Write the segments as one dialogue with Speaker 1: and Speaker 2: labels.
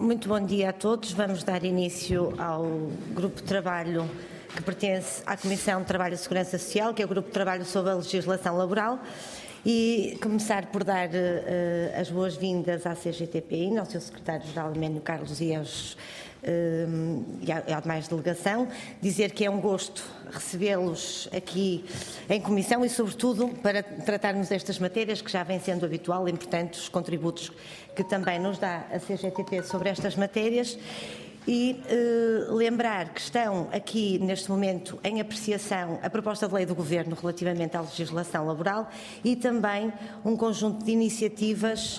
Speaker 1: Muito bom dia a todos. Vamos dar início ao grupo de trabalho que pertence à Comissão de Trabalho e Segurança Social, que é o grupo de trabalho sobre a legislação laboral, e começar por dar as boas-vindas à CGTPI, ao seu secretário-geral Eménio Carlos e à demais delegação, dizer que é um gosto recebê-los aqui em comissão e, sobretudo, para tratarmos destas matérias que já vem sendo habitual, importantes os contributos que também nos dá a CGTP sobre estas matérias. E lembrar que estão aqui, neste momento, em apreciação a proposta de lei do Governo relativamente à legislação laboral e também um conjunto de iniciativas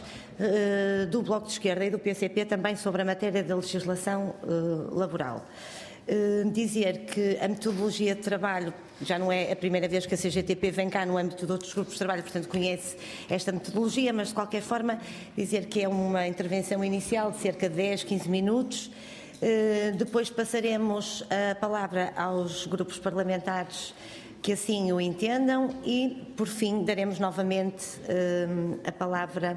Speaker 1: do Bloco de Esquerda e do PCP também sobre a matéria da legislação laboral. Dizer que a metodologia de trabalho, já não é a primeira vez que a CGTP vem cá no âmbito de outros grupos de trabalho, portanto conhece esta metodologia, mas de qualquer forma dizer que é uma intervenção inicial de cerca de 10, 15 minutos. Depois passaremos a palavra aos grupos parlamentares que assim o entendam e, por fim, daremos novamente a palavra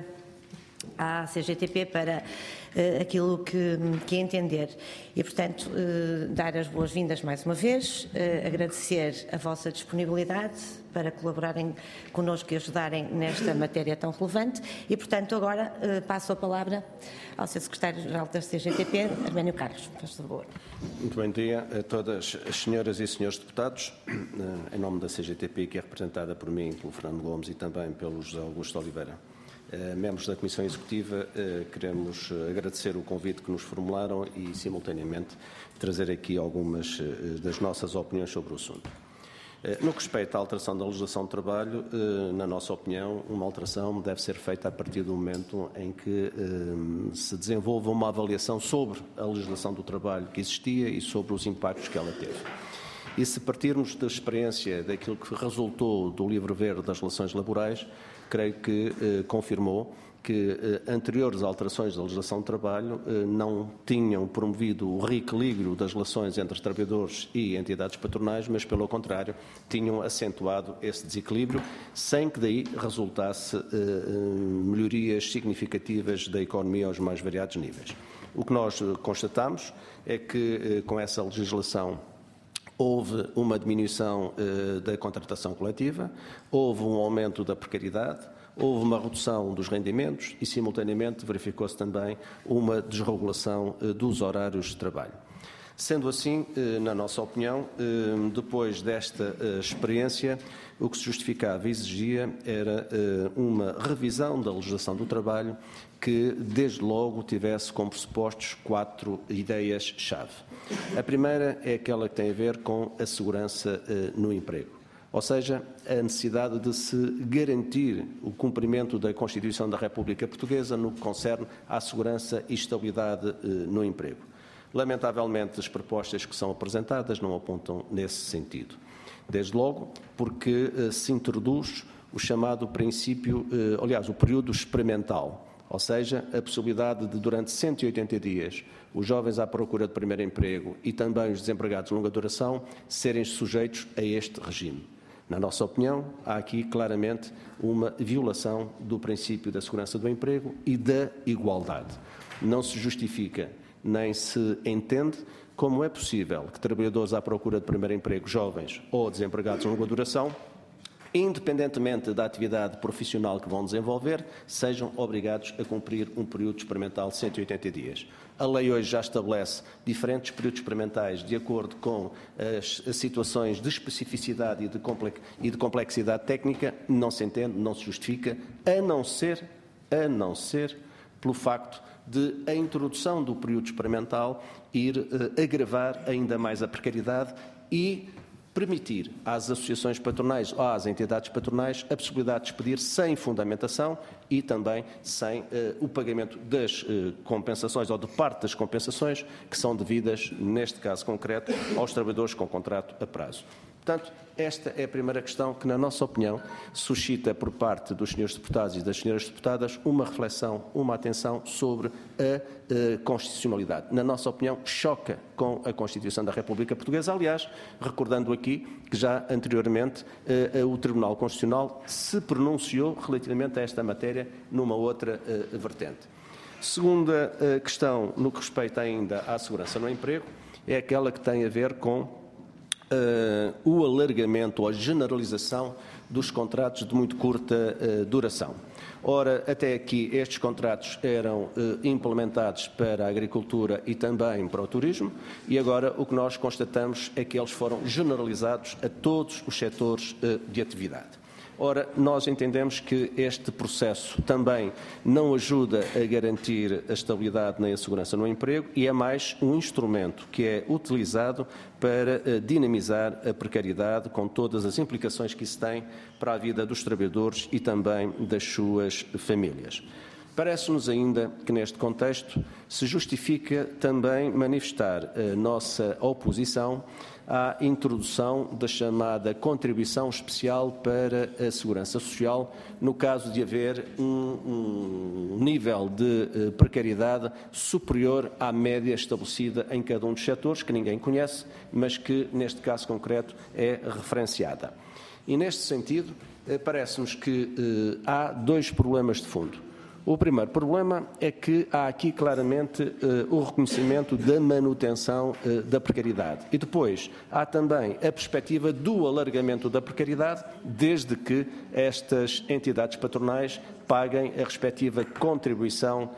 Speaker 1: à CGTP para aquilo que entender. E, portanto, dar as boas-vindas mais uma vez, agradecer a vossa disponibilidade para colaborarem connosco e ajudarem nesta matéria tão relevante e, portanto, agora passo a palavra ao Sr. Secretário-Geral da CGTP, Eménio Carlos. Por favor.
Speaker 2: Muito bom dia a todas as senhoras e senhores deputados. Em nome da CGTP, que é representada por mim, pelo Fernando Gomes e também pelo José Augusto Oliveira. Membros da Comissão Executiva, queremos agradecer o convite que nos formularam e, simultaneamente, trazer aqui algumas das nossas opiniões sobre o assunto. No que respeita à alteração da legislação de trabalho, na nossa opinião, uma alteração deve ser feita a partir do momento em que se desenvolva uma avaliação sobre a legislação do trabalho que existia e sobre os impactos que ela teve. E se partirmos da experiência daquilo que resultou do Livro Verde das Relações Laborais, creio que confirmou que anteriores alterações da legislação de trabalho não tinham promovido o reequilíbrio das relações entre trabalhadores e entidades patronais, mas, pelo contrário, tinham acentuado esse desequilíbrio, sem que daí resultasse melhorias significativas da economia aos mais variados níveis. O que nós constatamos é que, com essa legislação, houve uma diminuição da contratação coletiva, houve um aumento da precariedade, houve uma redução dos rendimentos e, simultaneamente, verificou-se também uma desregulação dos horários de trabalho. Sendo assim, na nossa opinião, depois desta experiência, o que se justificava e exigia era uma revisão da legislação do trabalho que, desde logo, tivesse como pressupostos 4 ideias-chave. A primeira é aquela que tem a ver com a segurança no emprego, ou seja, a necessidade de se garantir o cumprimento da Constituição da República Portuguesa no que concerne à segurança e estabilidade no emprego. Lamentavelmente, as propostas que são apresentadas não apontam nesse sentido. Desde logo, porque se introduz o chamado princípio, o período experimental, ou seja, a possibilidade de, durante 180 dias, os jovens à procura de primeiro emprego e também os desempregados de longa duração serem sujeitos a este regime. Na nossa opinião, há aqui claramente uma violação do princípio da segurança do emprego e da igualdade. Não se justifica nem se entende como é possível que trabalhadores à procura de primeiro emprego, jovens ou desempregados de longa duração, independentemente da atividade profissional que vão desenvolver, sejam obrigados a cumprir um período experimental de 180 dias. A lei hoje já estabelece diferentes períodos experimentais de acordo com as situações de especificidade e de complexidade técnica. Não se entende, não se justifica, a não ser pelo facto de a introdução do período experimental ir agravar ainda mais a precariedade e permitir às associações patronais ou às entidades patronais a possibilidade de despedir sem fundamentação e também sem o pagamento das compensações ou de parte das compensações que são devidas, neste caso concreto, aos trabalhadores com contrato a prazo. Portanto, esta é a primeira questão que, na nossa opinião, suscita por parte dos senhores deputados e das senhoras deputadas uma reflexão, uma atenção sobre a constitucionalidade. Na nossa opinião, choca com a Constituição da República Portuguesa. Aliás, recordando aqui que já anteriormente o Tribunal Constitucional se pronunciou relativamente a esta matéria numa outra vertente. Segunda questão, no que respeita ainda à segurança no emprego, é aquela que tem a ver com o alargamento ou a generalização dos contratos de muito curta duração. Ora, até aqui estes contratos eram implementados para a agricultura e também para o turismo e agora o que nós constatamos é que eles foram generalizados a todos os setores de atividade. Ora, nós entendemos que este processo também não ajuda a garantir a estabilidade nem a segurança no emprego e é mais um instrumento que é utilizado para dinamizar a precariedade com todas as implicações que isso tem para a vida dos trabalhadores e também das suas famílias. Parece-nos ainda que, neste contexto, se justifica também manifestar a nossa oposição à introdução da chamada contribuição especial para a segurança social, no caso de haver um nível de precariedade superior à média estabelecida em cada um dos setores, que ninguém conhece, mas que, neste caso concreto, é referenciada. E, neste sentido, parece-nos que há dois problemas de fundo. O primeiro problema é que há aqui claramente o reconhecimento da manutenção da precariedade. E depois há também a perspectiva do alargamento da precariedade, desde que estas entidades patronais paguem a respectiva contribuição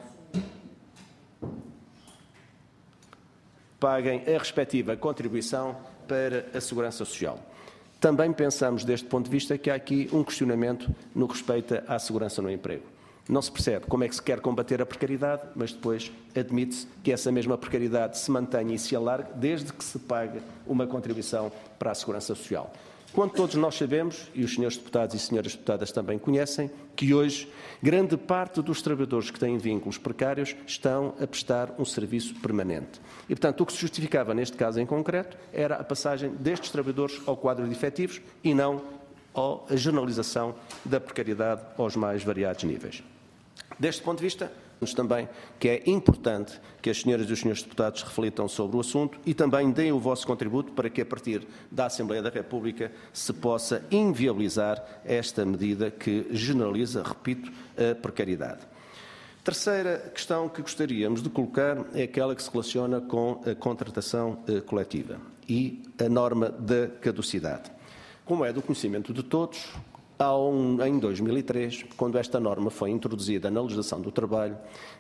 Speaker 2: para a segurança social. Também pensamos, deste ponto de vista, que há aqui um questionamento no que respeita à segurança no emprego. Não se percebe como é que se quer combater a precariedade, mas depois admite-se que essa mesma precariedade se mantenha e se alargue desde que se pague uma contribuição para a segurança social. Quando todos nós sabemos, e os senhores deputados e senhoras deputadas também conhecem, que hoje grande parte dos trabalhadores que têm vínculos precários estão a prestar um serviço permanente. E, portanto, o que se justificava neste caso em concreto era a passagem destes trabalhadores ao quadro de efetivos e não a generalização da precariedade aos mais variados níveis. Deste ponto de vista, também que é importante que as senhoras e os senhores deputados reflitam sobre o assunto e também deem o vosso contributo para que, a partir da Assembleia da República, se possa inviabilizar esta medida que generaliza, repito, a precariedade. Terceira questão que gostaríamos de colocar é aquela que se relaciona com a contratação coletiva e a norma da caducidade. Como é do conhecimento de todos, em 2003, quando esta norma foi introduzida na legislação do trabalho,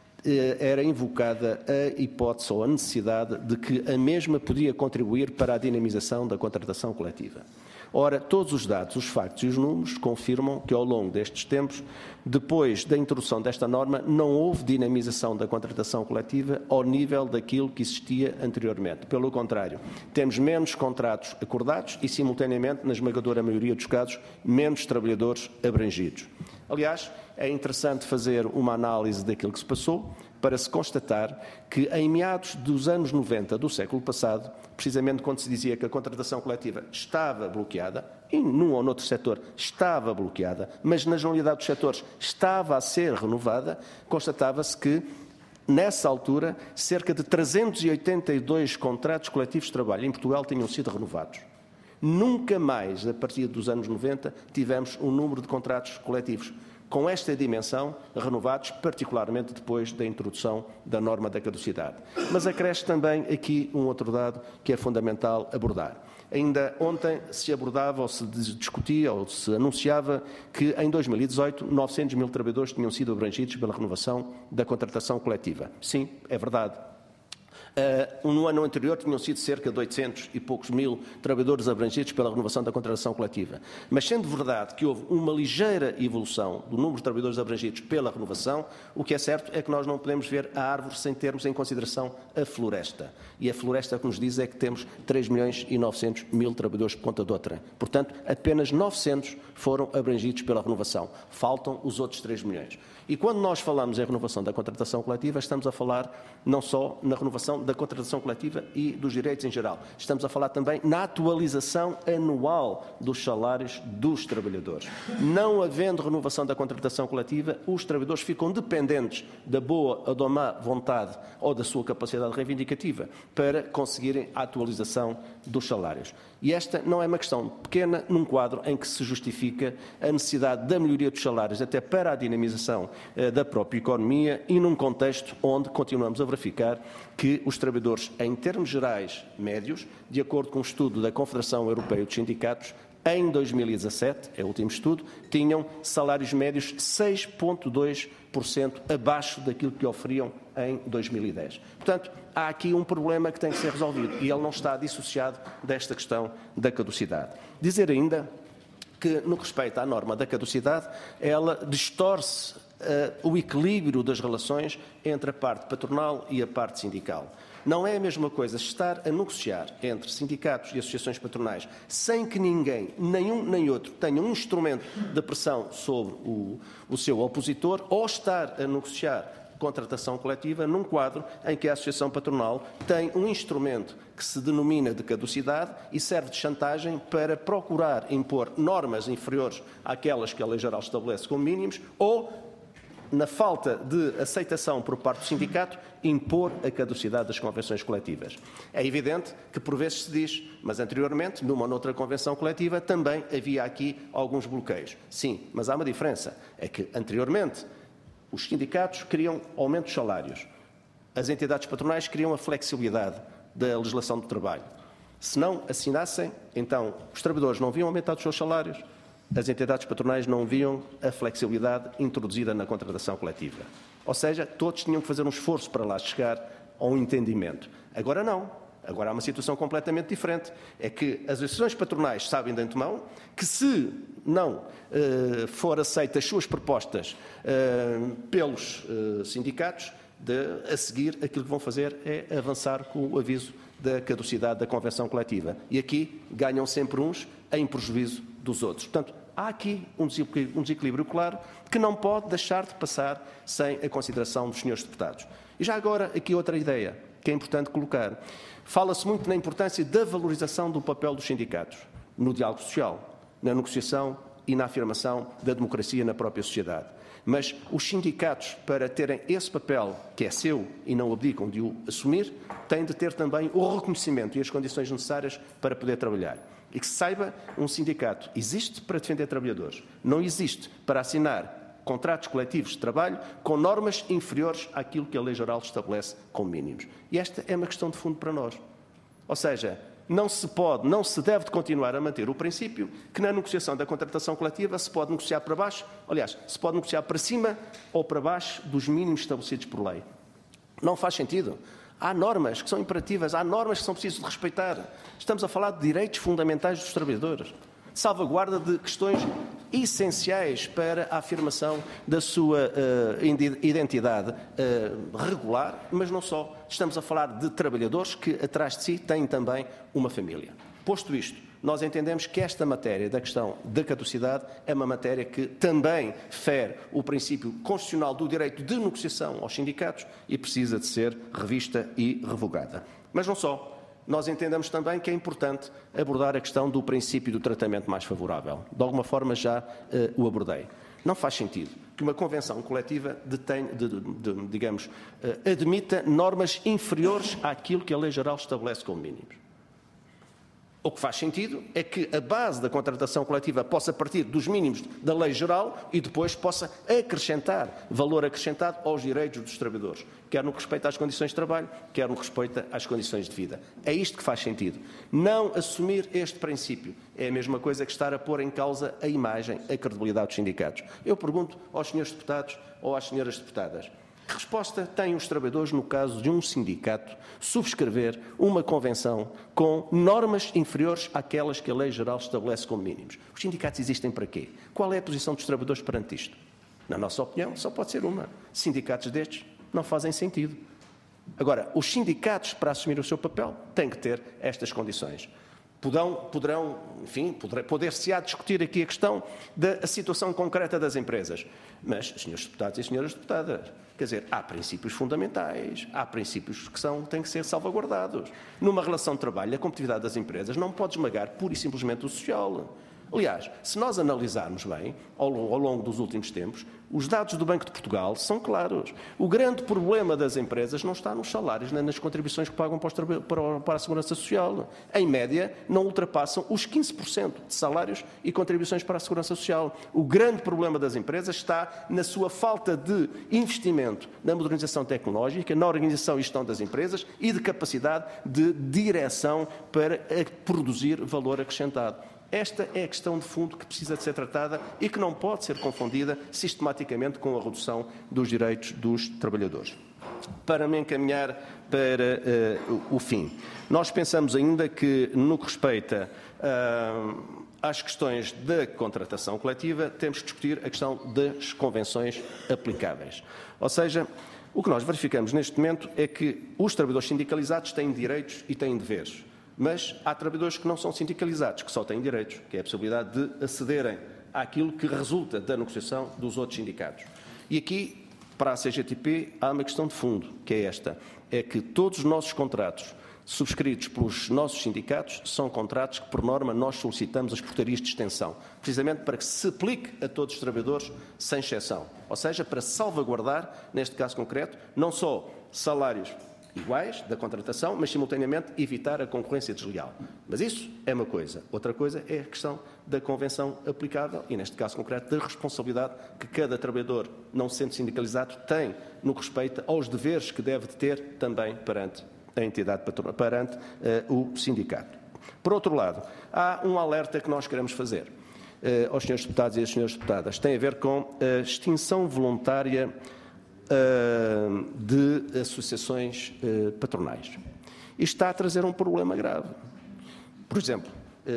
Speaker 2: era invocada a hipótese ou a necessidade de que a mesma podia contribuir para a dinamização da contratação coletiva. Ora, todos os dados, os factos e os números confirmam que, ao longo destes tempos, depois da introdução desta norma, não houve dinamização da contratação coletiva ao nível daquilo que existia anteriormente. Pelo contrário, temos menos contratos acordados e, simultaneamente, na esmagadora maioria dos casos, menos trabalhadores abrangidos. Aliás, é interessante fazer uma análise daquilo que se passou para se constatar que, em meados dos anos 90 do século passado, precisamente quando se dizia que a contratação coletiva estava bloqueada, e num ou noutro setor estava bloqueada, mas na generalidade dos setores estava a ser renovada, constatava-se que, nessa altura, cerca de 382 contratos coletivos de trabalho em Portugal tinham sido renovados. Nunca mais, a partir dos anos 90, tivemos um número de contratos coletivos com esta dimensão renovados, particularmente depois da introdução da norma da caducidade. Mas acresce também aqui um outro dado que é fundamental abordar. Ainda ontem se abordava ou se discutia ou se anunciava que em 2018 900 mil trabalhadores tinham sido abrangidos pela renovação da contratação coletiva. Sim, é verdade. No ano anterior tinham sido cerca de 800 e poucos mil trabalhadores abrangidos pela renovação da contratação coletiva. Mas sendo verdade que houve uma ligeira evolução do número de trabalhadores abrangidos pela renovação, o que é certo é que nós não podemos ver a árvore sem termos em consideração a floresta. E a floresta que nos diz é que temos 3 milhões e 900 mil trabalhadores por conta de outra. Portanto, apenas 900 foram abrangidos pela renovação. Faltam os outros 3 milhões. E quando nós falamos em renovação da contratação coletiva, estamos a falar não só na renovação da contratação coletiva e dos direitos em geral. Estamos a falar também na atualização anual dos salários dos trabalhadores. Não havendo renovação da contratação coletiva, os trabalhadores ficam dependentes da boa ou da má vontade ou da sua capacidade reivindicativa para conseguirem a atualização dos salários. E esta não é uma questão pequena num quadro em que se justifica a necessidade da melhoria dos salários até para a dinamização da própria economia e num contexto onde continuamos a verificar que os trabalhadores, em termos gerais médios, de acordo com um estudo da Confederação Europeia dos Sindicatos, em 2017, é o último estudo, tinham salários médios 6,2% abaixo daquilo que oferiam em 2010. Portanto, há aqui um problema que tem que ser resolvido e ele não está dissociado desta questão da caducidade. Dizer ainda que, no que respeita à norma da caducidade, ela distorce o equilíbrio das relações entre a parte patronal e a parte sindical. Não é a mesma coisa estar a negociar entre sindicatos e associações patronais sem que ninguém, nenhum nem outro, tenha um instrumento de pressão sobre o seu opositor, ou estar a negociar contratação coletiva num quadro em que a associação patronal tem um instrumento que se denomina de caducidade e serve de chantagem para procurar impor normas inferiores àquelas que a Lei Geral estabelece como mínimos ou, na falta de aceitação por parte do sindicato, impor a caducidade das convenções coletivas. É evidente que por vezes se diz, mas anteriormente, numa ou noutra convenção coletiva, também havia aqui alguns bloqueios. Sim, mas há uma diferença. É que anteriormente os sindicatos queriam aumento dos salários. As entidades patronais queriam a flexibilidade da legislação do trabalho. Se não assinassem, então os trabalhadores não viam aumentado os seus salários, as entidades patronais não viam a flexibilidade introduzida na contratação coletiva. Ou seja, todos tinham que fazer um esforço para lá chegar a um entendimento. Agora não. Agora há uma situação completamente diferente. É que as associações patronais sabem de antemão que se não for aceitas as suas propostas pelos sindicatos, a seguir aquilo que vão fazer é avançar com o aviso da caducidade da convenção coletiva. E aqui ganham sempre uns em prejuízo dos outros. Portanto, há aqui um desequilíbrio claro que não pode deixar de passar sem a consideração dos senhores deputados. E já agora, aqui outra ideia que é importante colocar. Fala-se muito na importância da valorização do papel dos sindicatos no diálogo social, na negociação e na afirmação da democracia na própria sociedade. Mas os sindicatos, para terem esse papel, que é seu e não abdicam de o assumir, têm de ter também o reconhecimento e as condições necessárias para poder trabalhar. E que se saiba, um sindicato existe para defender trabalhadores, não existe para assinar contratos coletivos de trabalho com normas inferiores àquilo que a Lei Geral estabelece como mínimos. E esta é uma questão de fundo para nós. Ou seja, não se deve continuar a manter o princípio que na negociação da contratação coletiva se pode negociar para baixo, aliás, se pode negociar para cima ou para baixo dos mínimos estabelecidos por lei. Não faz sentido. Há normas que são imperativas, há normas que são precisas de respeitar. Estamos a falar de direitos fundamentais dos trabalhadores, salvaguarda de questões essenciais para a afirmação da sua identidade regular, mas não só. Estamos a falar de trabalhadores que, atrás de si, têm também uma família. Posto isto, nós entendemos que esta matéria da questão da caducidade é uma matéria que também fere o princípio constitucional do direito de negociação aos sindicatos e precisa de ser revista e revogada. Mas não só. Nós entendemos também que é importante abordar a questão do princípio do tratamento mais favorável. De alguma forma já o abordei. Não faz sentido que uma convenção coletiva admita normas inferiores àquilo que a Lei Geral estabelece como mínimos. O que faz sentido é que a base da contratação coletiva possa partir dos mínimos da Lei Geral e depois possa acrescentar valor acrescentado aos direitos dos trabalhadores, quer no que respeita às condições de trabalho, quer no que respeita às condições de vida. É isto que faz sentido. Não assumir este princípio é a mesma coisa que estar a pôr em causa a imagem, a credibilidade dos sindicatos. Eu pergunto aos senhores deputados ou às senhoras deputadas: que resposta têm os trabalhadores no caso de um sindicato subscrever uma convenção com normas inferiores àquelas que a Lei Geral estabelece como mínimos? Os sindicatos existem para quê? Qual é a posição dos trabalhadores perante isto? Na nossa opinião, só pode ser uma. Sindicatos destes não fazem sentido. Agora, os sindicatos, para assumir o seu papel, têm que ter estas condições. poder-se-á discutir aqui a questão da situação concreta das empresas. Mas, senhores deputados e senhoras deputadas, quer dizer, há princípios fundamentais, há princípios que têm que ser salvaguardados. Numa relação de trabalho, a competitividade das empresas não pode esmagar pura e simplesmente o social. Aliás, se nós analisarmos bem, ao longo dos últimos tempos, os dados do Banco de Portugal são claros. O grande problema das empresas não está nos salários nem nas contribuições que pagam para a Segurança Social. Em média, não ultrapassam os 15% de salários e contribuições para a Segurança Social. O grande problema das empresas está na sua falta de investimento na modernização tecnológica, na organização e gestão das empresas e de capacidade de direção para produzir valor acrescentado. Esta é a questão de fundo que precisa de ser tratada e que não pode ser confundida sistematicamente com a redução dos direitos dos trabalhadores. Para me encaminhar para o fim, nós pensamos ainda que, no que respeita às questões da contratação coletiva, temos que discutir a questão das convenções aplicáveis. Ou seja, o que nós verificamos neste momento é que os trabalhadores sindicalizados têm direitos e têm deveres. Mas há trabalhadores que não são sindicalizados, que só têm direitos, que é a possibilidade de acederem àquilo que resulta da negociação dos outros sindicatos. E aqui, para a CGTP, há uma questão de fundo, que é esta, é que todos os nossos contratos subscritos pelos nossos sindicatos são contratos que, por norma, nós solicitamos as portarias de extensão, precisamente para que se aplique a todos os trabalhadores, sem exceção. Ou seja, para salvaguardar, neste caso concreto, não só salários iguais da contratação, mas simultaneamente evitar a concorrência desleal. Mas isso é uma coisa. Outra coisa é a questão da convenção aplicável e, neste caso concreto, da responsabilidade que cada trabalhador, não sendo sindicalizado, tem no que respeita aos deveres que deve ter também perante a entidade patronal, perante o sindicato. Por outro lado, há um alerta que nós queremos fazer aos senhores deputados e às senhoras deputadas. Tem a ver com a extinção voluntária de associações patronais. Isto está a trazer um problema grave. Por exemplo,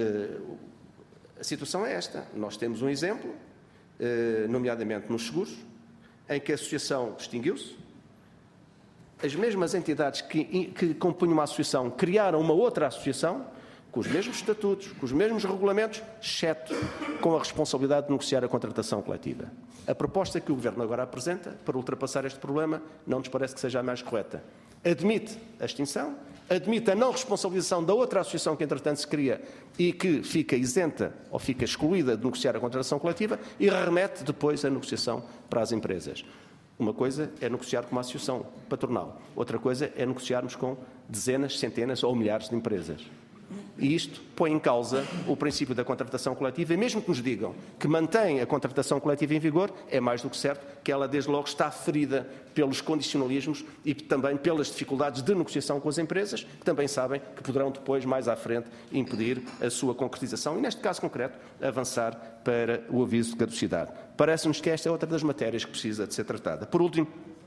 Speaker 2: a situação é esta. Nós temos um exemplo, nomeadamente nos seguros, em que a associação extinguiu-se, as mesmas entidades que compunham uma associação criaram uma outra associação, com os mesmos estatutos, com os mesmos regulamentos, exceto com a responsabilidade de negociar a contratação coletiva. A proposta que o Governo agora apresenta para ultrapassar este problema não nos parece que seja a mais correta. Admite a extinção, admite a não responsabilização da outra associação que, entretanto, se cria e que fica isenta ou fica excluída de negociar a contratação coletiva e remete depois a negociação para as empresas. Uma coisa é negociar com uma associação patronal, outra coisa é negociarmos com dezenas, centenas ou milhares de empresas. E isto põe em causa o princípio da contratação coletiva e mesmo que nos digam que mantém a contratação coletiva em vigor, é mais do que certo que ela desde logo está ferida pelos condicionalismos e também pelas dificuldades de negociação com as empresas, que também sabem que poderão depois, mais à frente, impedir a sua concretização e, neste caso concreto, avançar para o aviso de caducidade. Parece-nos que esta é outra das matérias que precisa de ser tratada. Por último,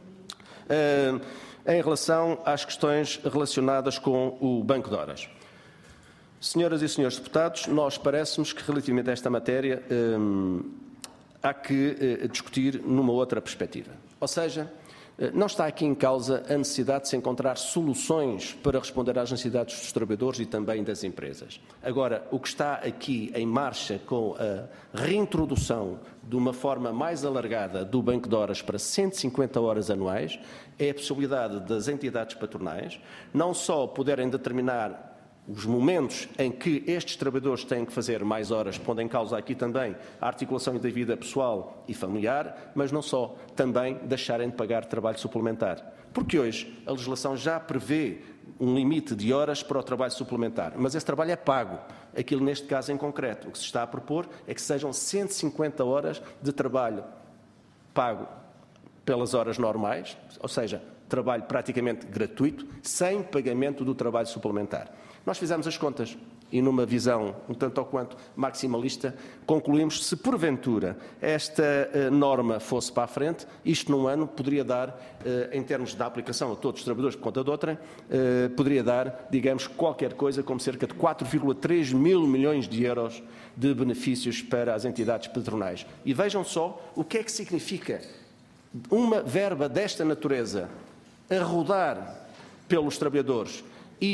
Speaker 2: em relação às questões relacionadas com o Banco de Horas. Senhoras e senhores deputados, nós parece-nos que relativamente a esta matéria há que discutir numa outra perspectiva. Ou seja, não está aqui em causa a necessidade de se encontrar soluções para responder às necessidades dos trabalhadores e também das empresas. Agora, o que está aqui em marcha com a reintrodução de uma forma mais alargada do Banco de Horas para 150 horas anuais é a possibilidade das entidades patronais não só poderem determinar os momentos em que estes trabalhadores têm que fazer mais horas, pondo em causa aqui também a articulação da vida pessoal e familiar, mas não só, também deixarem de pagar trabalho suplementar. Porque hoje a legislação já prevê um limite de horas para o trabalho suplementar, mas esse trabalho é pago. Aquilo neste caso em concreto, o que se está a propor é que sejam 150 horas de trabalho pago pelas horas normais, ou seja, trabalho praticamente gratuito, sem pagamento do trabalho suplementar. Nós fizemos as contas e, numa visão um tanto ou quanto maximalista, concluímos que, se porventura esta norma fosse para a frente, isto num ano poderia dar, em termos da aplicação a todos os trabalhadores por conta de outrem, poderia dar, digamos, qualquer coisa como cerca de 4,3 mil milhões de euros de benefícios para as entidades patronais. E vejam só o que é que significa uma verba desta natureza a rodar pelos trabalhadores e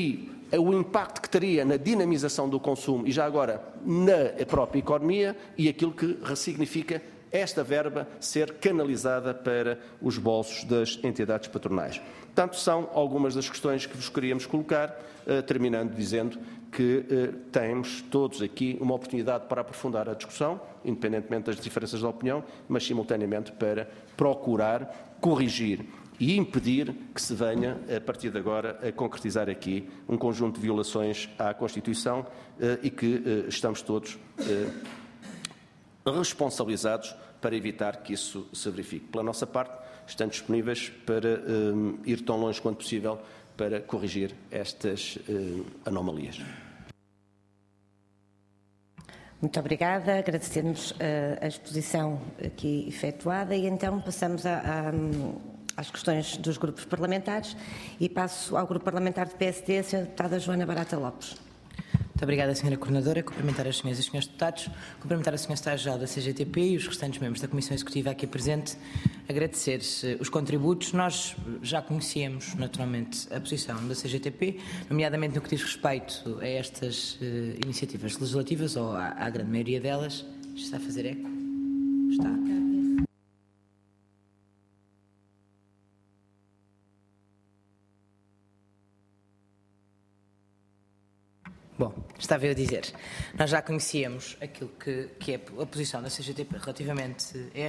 Speaker 2: o impacto que teria na dinamização do consumo e já agora na própria economia e aquilo que ressignifica esta verba ser canalizada para os bolsos das entidades patronais. Portanto, são algumas das questões que vos queríamos colocar, terminando dizendo que temos todos aqui uma oportunidade para aprofundar a discussão, independentemente das diferenças de opinião, mas simultaneamente para procurar corrigir e impedir que se venha, a partir de agora, a concretizar aqui um conjunto de violações à Constituição e que estamos todos responsabilizados para evitar que isso se verifique. Pela nossa parte, estamos disponíveis para ir tão longe quanto possível para corrigir estas anomalias.
Speaker 1: Muito obrigada, agradecemos a exposição aqui efetuada e então passamos às questões dos grupos parlamentares e passo ao grupo parlamentar do PSD, a Sra. Deputada Joana Barata Lopes.
Speaker 3: Muito obrigada, Sra. Coordenadora. Cumprimentar as senhoras e senhores deputados, cumprimentar a Sra. Secretária-Geral da CGTP e os restantes membros da Comissão Executiva aqui presente, agradecer os contributos. Nós já conhecíamos, naturalmente, a posição da CGTP, nomeadamente no que diz respeito a estas iniciativas legislativas, ou à grande maioria delas. Está a fazer eco? Está. Bom, estava eu a dizer, nós já conhecíamos aquilo que é a posição da CGTP relativamente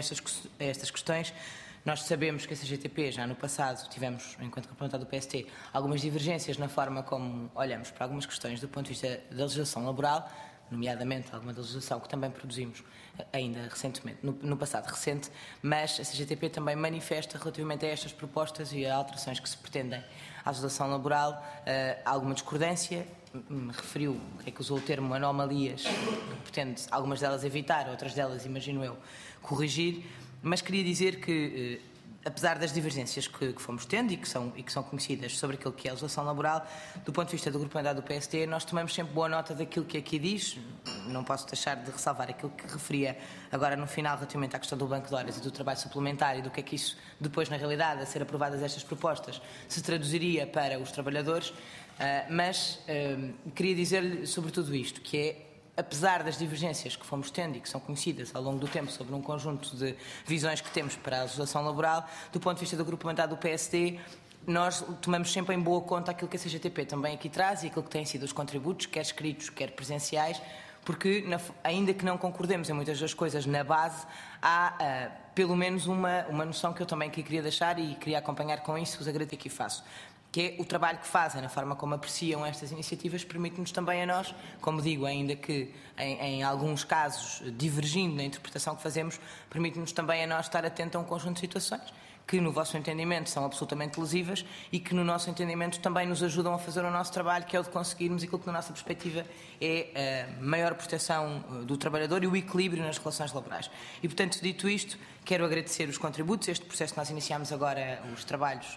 Speaker 3: a estas questões. Nós sabemos que a CGTP, já no passado, tivemos, enquanto representante do PST, algumas divergências na forma como olhamos para algumas questões do ponto de vista da legislação laboral, nomeadamente alguma da legislação que também produzimos ainda recentemente, no passado recente, mas a CGTP também manifesta relativamente a estas propostas e a alterações que se pretendem à legislação laboral alguma discordância. Referiu, é que usou o termo anomalias, que pretende algumas delas evitar, outras delas, imagino eu, corrigir, mas queria dizer que, apesar das divergências que fomos tendo e que são conhecidas sobre aquilo que é a legislação laboral, do ponto de vista do Grupo Parlamentar do PST, nós tomamos sempre boa nota daquilo que aqui diz. Não posso deixar de ressalvar aquilo que referia agora no final relativamente à questão do banco de horas e do trabalho suplementar e do que é que isso, depois, na realidade, a ser aprovadas estas propostas, se traduziria para os trabalhadores. Mas queria dizer-lhe sobre tudo isto, que é, apesar das divergências que fomos tendo e que são conhecidas ao longo do tempo sobre um conjunto de visões que temos para a legislação laboral, do ponto de vista do Grupo Parlamentar do PSD, nós tomamos sempre em boa conta aquilo que a CGTP também aqui traz e aquilo que têm sido os contributos, quer escritos, quer presenciais, porque, ainda que não concordemos em muitas das coisas na base, há pelo menos uma noção que eu também aqui queria deixar e queria acompanhar com isso, vos agradeço aqui faço, que é o trabalho que fazem, na forma como apreciam estas iniciativas, permite-nos também a nós, como digo, ainda que em alguns casos divergindo na interpretação que fazemos, permite-nos também a nós estar atentos a um conjunto de situações que no vosso entendimento são absolutamente lesivas e que no nosso entendimento também nos ajudam a fazer o nosso trabalho, que é o de conseguirmos aquilo que na nossa perspectiva é a maior proteção do trabalhador e o equilíbrio nas relações laborais. E, portanto, dito isto, quero agradecer os contributos. Este processo que nós iniciamos agora, os trabalhos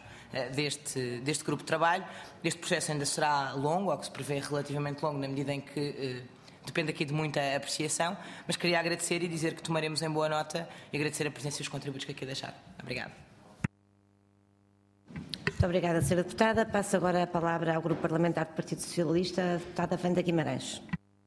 Speaker 3: deste grupo de trabalho. Este processo ainda será longo, ou que se prevê relativamente longo, na medida em que depende aqui de muita apreciação, mas queria agradecer e dizer que tomaremos em boa nota e agradecer a presença e os contributos que aqui deixaram. Obrigada.
Speaker 1: Muito obrigada, Sra. Deputada. Passo agora a palavra ao Grupo Parlamentar do Partido Socialista, a deputada Wanda Guimarães.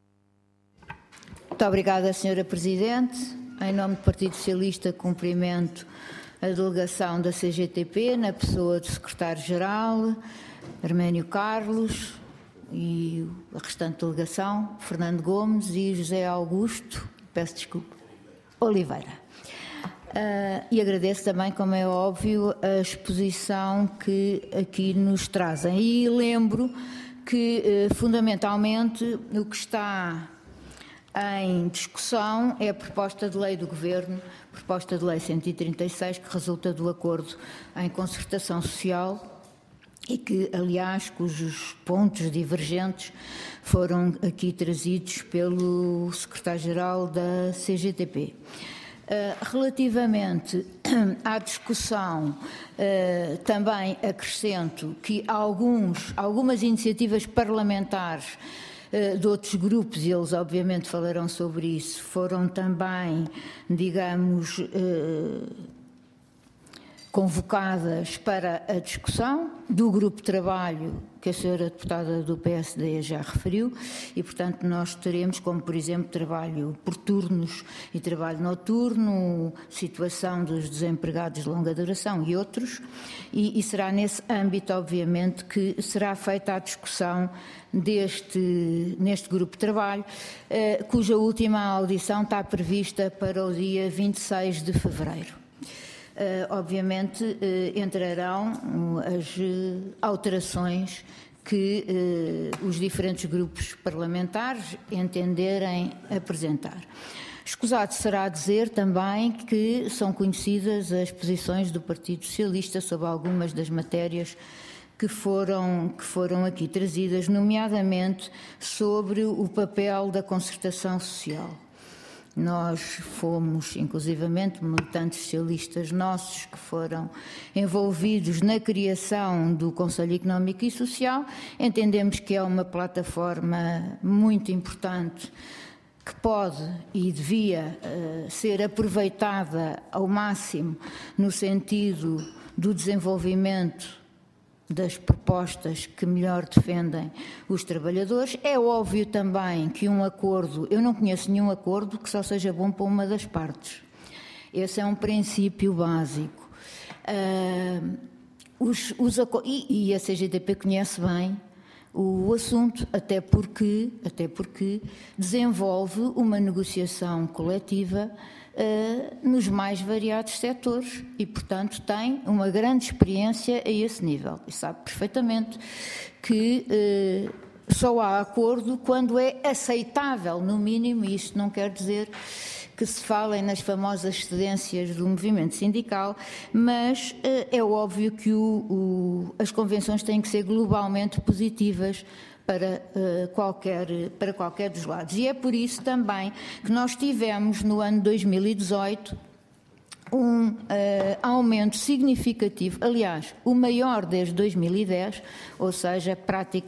Speaker 4: Muito obrigada, Sra. Presidente. Em nome do Partido Socialista, cumprimento a delegação da CGTP, na pessoa do Secretário-Geral, Arménio Carlos, e a restante delegação, Fernando Gomes e José Augusto, peço desculpa, Oliveira. E agradeço também, como é óbvio, a exposição que aqui nos trazem. E lembro que, fundamentalmente, o que está em discussão é a proposta de lei do Governo, proposta de lei 136, que resulta do acordo em concertação social e que, aliás, cujos pontos divergentes foram aqui trazidos pelo Secretário-Geral da CGTP. Relativamente à discussão, também acrescento que algumas iniciativas parlamentares de outros grupos, e eles obviamente falarão sobre isso, foram também, digamos, convocadas para a discussão do grupo de trabalho que a senhora deputada do PSD já referiu e, portanto, nós teremos como, por exemplo, trabalho por turnos e trabalho noturno, situação dos desempregados de longa duração e outros, e será nesse âmbito, obviamente, que será feita a discussão neste grupo de trabalho, cuja última audição está prevista para o dia 26 de fevereiro. Obviamente entrarão as alterações que os diferentes grupos parlamentares entenderem apresentar. Escusado será dizer também que são conhecidas as posições do Partido Socialista sobre algumas das matérias que foram aqui trazidas, nomeadamente sobre o papel da concertação social. Nós fomos, inclusivamente, militantes socialistas nossos que foram envolvidos na criação do Conselho Económico e Social. Entendemos que é uma plataforma muito importante que pode e devia ser aproveitada ao máximo no sentido do desenvolvimento das propostas que melhor defendem os trabalhadores. É óbvio também que um acordo, eu não conheço nenhum acordo que só seja bom para uma das partes. Esse é um princípio básico. E a CGTP conhece bem o assunto, até porque desenvolve uma negociação coletiva nos mais variados setores e, portanto, tem uma grande experiência a esse nível. E sabe perfeitamente que só há acordo quando é aceitável, no mínimo, e isto não quer dizer que se falem nas famosas cedências do movimento sindical, mas é óbvio que as convenções têm que ser globalmente positivas para qualquer dos lados. E é por isso também que nós tivemos no ano 2018 um aumento significativo, aliás, o maior desde 2010, ou seja,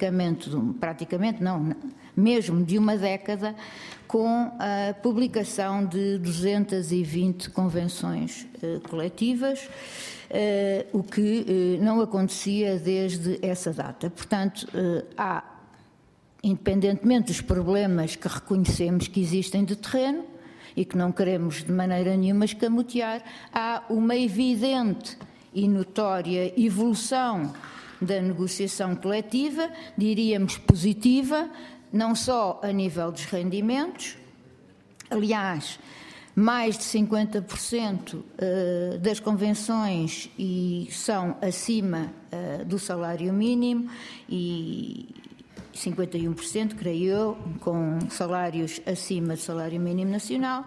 Speaker 4: mesmo de uma década, com a publicação de 220 convenções coletivas, o que não acontecia desde essa data. Portanto, independentemente dos problemas que reconhecemos que existem de terreno e que não queremos de maneira nenhuma escamotear, há uma evidente e notória evolução da negociação coletiva, diríamos positiva, não só a nível dos rendimentos. Aliás, mais de 50% das convenções são acima do salário mínimo e 51%, creio eu, com salários acima do salário mínimo nacional.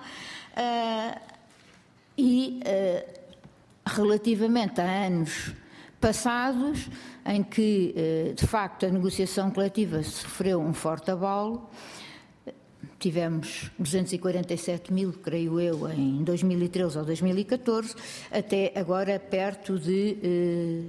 Speaker 4: Relativamente a anos passados, em que, de facto, a negociação coletiva sofreu um forte abalo, tivemos 247 mil, creio eu, em 2013 ou 2014, até agora perto de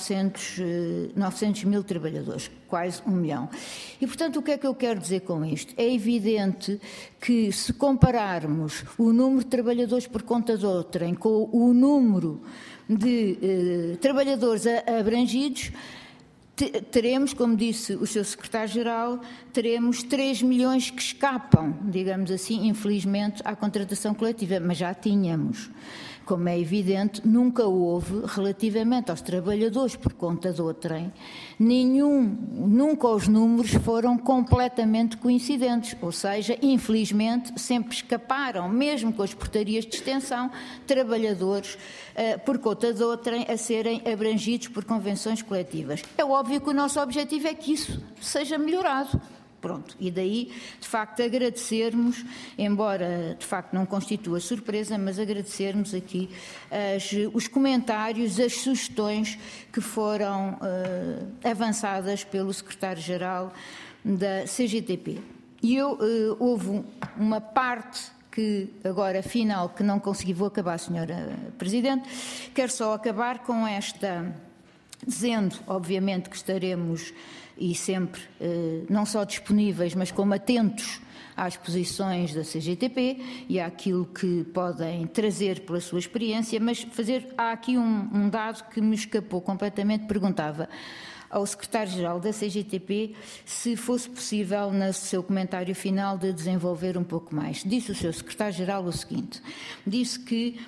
Speaker 4: 900 mil trabalhadores, quase 1 milhão. E, portanto, o que é que eu quero dizer com isto? É evidente que, se compararmos o número de trabalhadores por conta de outrem com o número de trabalhadores abrangidos, teremos, como disse o seu secretário-geral, teremos 3 milhões que escapam, digamos assim, infelizmente, à contratação coletiva, mas já tínhamos. Como é evidente, nunca houve, relativamente aos trabalhadores por conta de outrem, nunca os números foram completamente coincidentes, ou seja, infelizmente, sempre escaparam, mesmo com as portarias de extensão, trabalhadores por conta de outrem a serem abrangidos por convenções coletivas. É óbvio que o nosso objetivo é que isso seja melhorado. Pronto, e daí, de facto, agradecermos, embora de facto não constitua surpresa, mas agradecermos aqui os comentários, as sugestões que foram avançadas pelo secretário-geral da CGTP. E houve uma parte que agora, final, que não consegui, vou acabar, Sra. Presidente, quero só acabar com esta dizendo, obviamente, que estaremos e sempre não só disponíveis, mas como atentos às posições da CGTP e àquilo que podem trazer pela sua experiência, mas há aqui um dado que me escapou completamente. Perguntava ao secretário-geral da CGTP se fosse possível, no seu comentário final, de desenvolver um pouco mais. Disse o seu secretário-geral o seguinte: disse que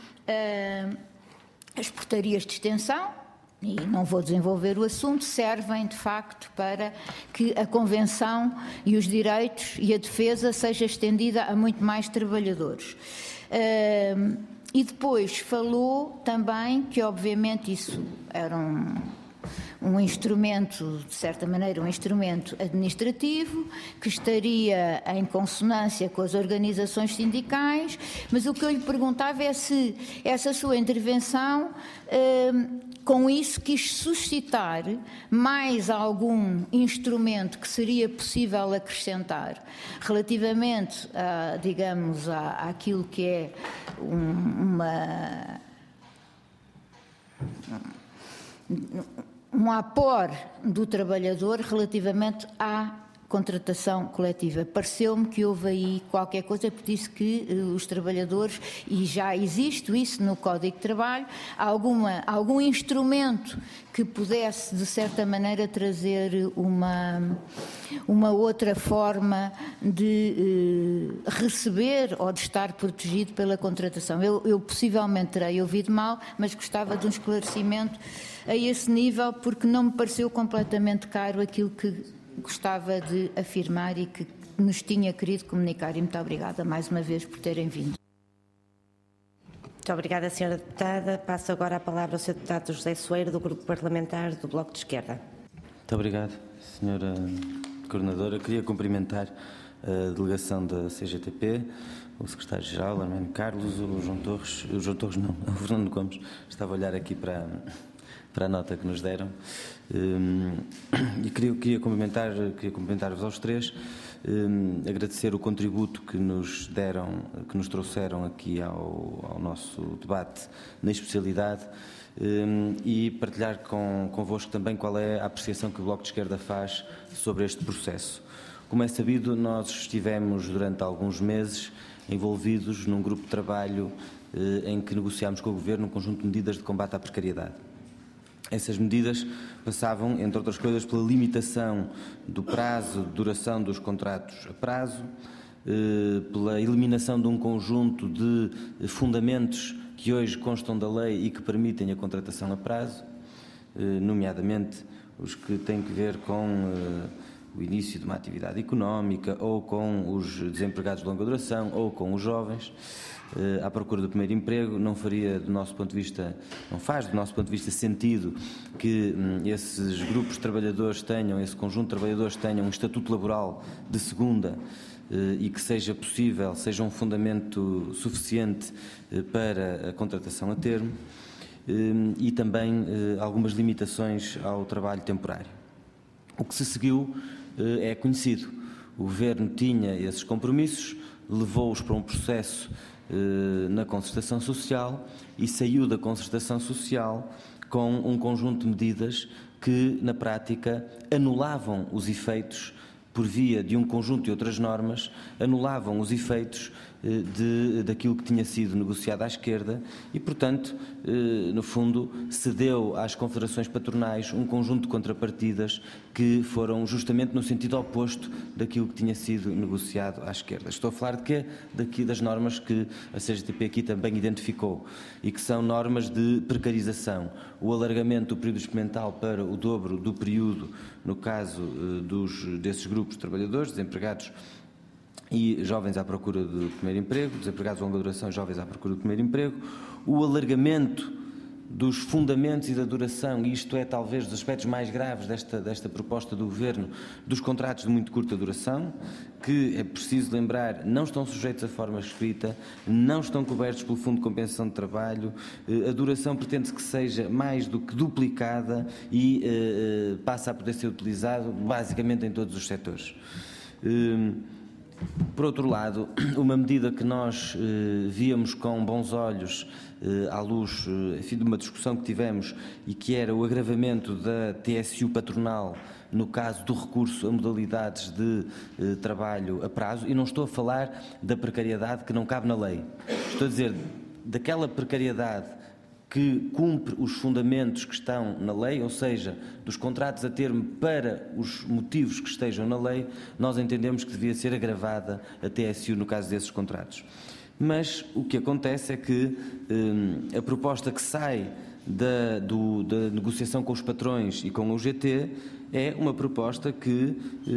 Speaker 4: as portarias de extensão, e não vou desenvolver o assunto, servem de facto para que a Convenção e os direitos e a defesa seja estendida a muito mais trabalhadores. E depois falou também que, obviamente, isso era um instrumento, de certa maneira, um instrumento administrativo, que estaria em consonância com as organizações sindicais, mas o que eu lhe perguntava é se essa sua intervenção, com isso, quis suscitar mais algum instrumento que seria possível acrescentar relativamente, digamos, àquilo que é um apor do trabalhador relativamente à contratação coletiva. Pareceu-me que houve aí qualquer coisa, porque disse que os trabalhadores, e já existe isso no Código de Trabalho, algum instrumento que pudesse, de certa maneira, trazer uma outra forma de receber ou de estar protegido pela contratação. Eu possivelmente terei ouvido mal, mas gostava de um esclarecimento a esse nível, porque não me pareceu completamente caro aquilo que gostava de afirmar e que nos tinha querido comunicar. E muito obrigada mais uma vez por terem vindo.
Speaker 1: Muito obrigada, Sra. Deputada. Passo agora a palavra ao Sr. Deputado José Soeiro, do Grupo Parlamentar do Bloco de Esquerda.
Speaker 5: Muito obrigado, Sra. Coordenadora. Queria cumprimentar a delegação da CGTP, o Secretário-Geral, Arménio Carlos, o Fernando Gomes. Estava a olhar aqui para a nota que nos deram. E queria cumprimentar-vos aos três, agradecer o contributo que nos trouxeram aqui ao nosso debate na especialidade, e partilhar convosco também qual é a apreciação que o Bloco de Esquerda faz sobre este processo. Como é sabido, nós estivemos durante alguns meses envolvidos num grupo de trabalho em que negociámos com o Governo um conjunto de medidas de combate à precariedade. Essas medidas passavam, entre outras coisas, pela limitação do prazo de duração dos contratos a prazo, pela eliminação de um conjunto de fundamentos que hoje constam da lei e que permitem a contratação a prazo, nomeadamente os que têm que ver com o início de uma atividade económica, ou com os desempregados de longa duração, ou com os jovens à procura do primeiro emprego. Não faz do nosso ponto de vista sentido que esses grupos de trabalhadores esse conjunto de trabalhadores tenham um estatuto laboral de segunda e que seja um fundamento suficiente para a contratação a termo, e também algumas limitações ao trabalho temporário. O que se seguiu é conhecido. O Governo tinha esses compromissos, levou-os para um processo na concertação social e saiu da concertação social com um conjunto de medidas que, na prática, anulavam os efeitos, por via de um conjunto de outras normas, anulavam os efeitos daquilo que tinha sido negociado à esquerda e, portanto, no fundo, cedeu às confederações patronais um conjunto de contrapartidas que foram justamente no sentido oposto daquilo que tinha sido negociado à esquerda. Estou a falar de quê? Daqui das normas que a CGTP aqui também identificou e que são normas de precarização. O alargamento do período experimental para o dobro do período, no caso desses grupos de trabalhadores, desempregados e jovens à procura do primeiro emprego, desempregados de longa duração e jovens à procura do primeiro emprego, o alargamento dos fundamentos e da duração, e isto é talvez dos aspectos mais graves desta proposta do Governo, dos contratos de muito curta duração, que, é preciso lembrar, não estão sujeitos à forma escrita, não estão cobertos pelo Fundo de Compensação de Trabalho, a duração pretende-se que seja mais do que duplicada e passa a poder ser utilizado basicamente em todos os setores. Por outro lado, uma medida que nós víamos com bons olhos à luz enfim, de uma discussão que tivemos e que era o agravamento da TSU patronal no caso do recurso a modalidades de trabalho a prazo, e não estou a falar da precariedade que não cabe na lei, estou a dizer daquela precariedade que cumpre os fundamentos que estão na lei, ou seja, dos contratos a termo para os motivos que estejam na lei, nós entendemos que devia ser agravada a TSU no caso desses contratos. Mas o que acontece é que a proposta que sai da negociação com os patrões e com a UGT é uma proposta que,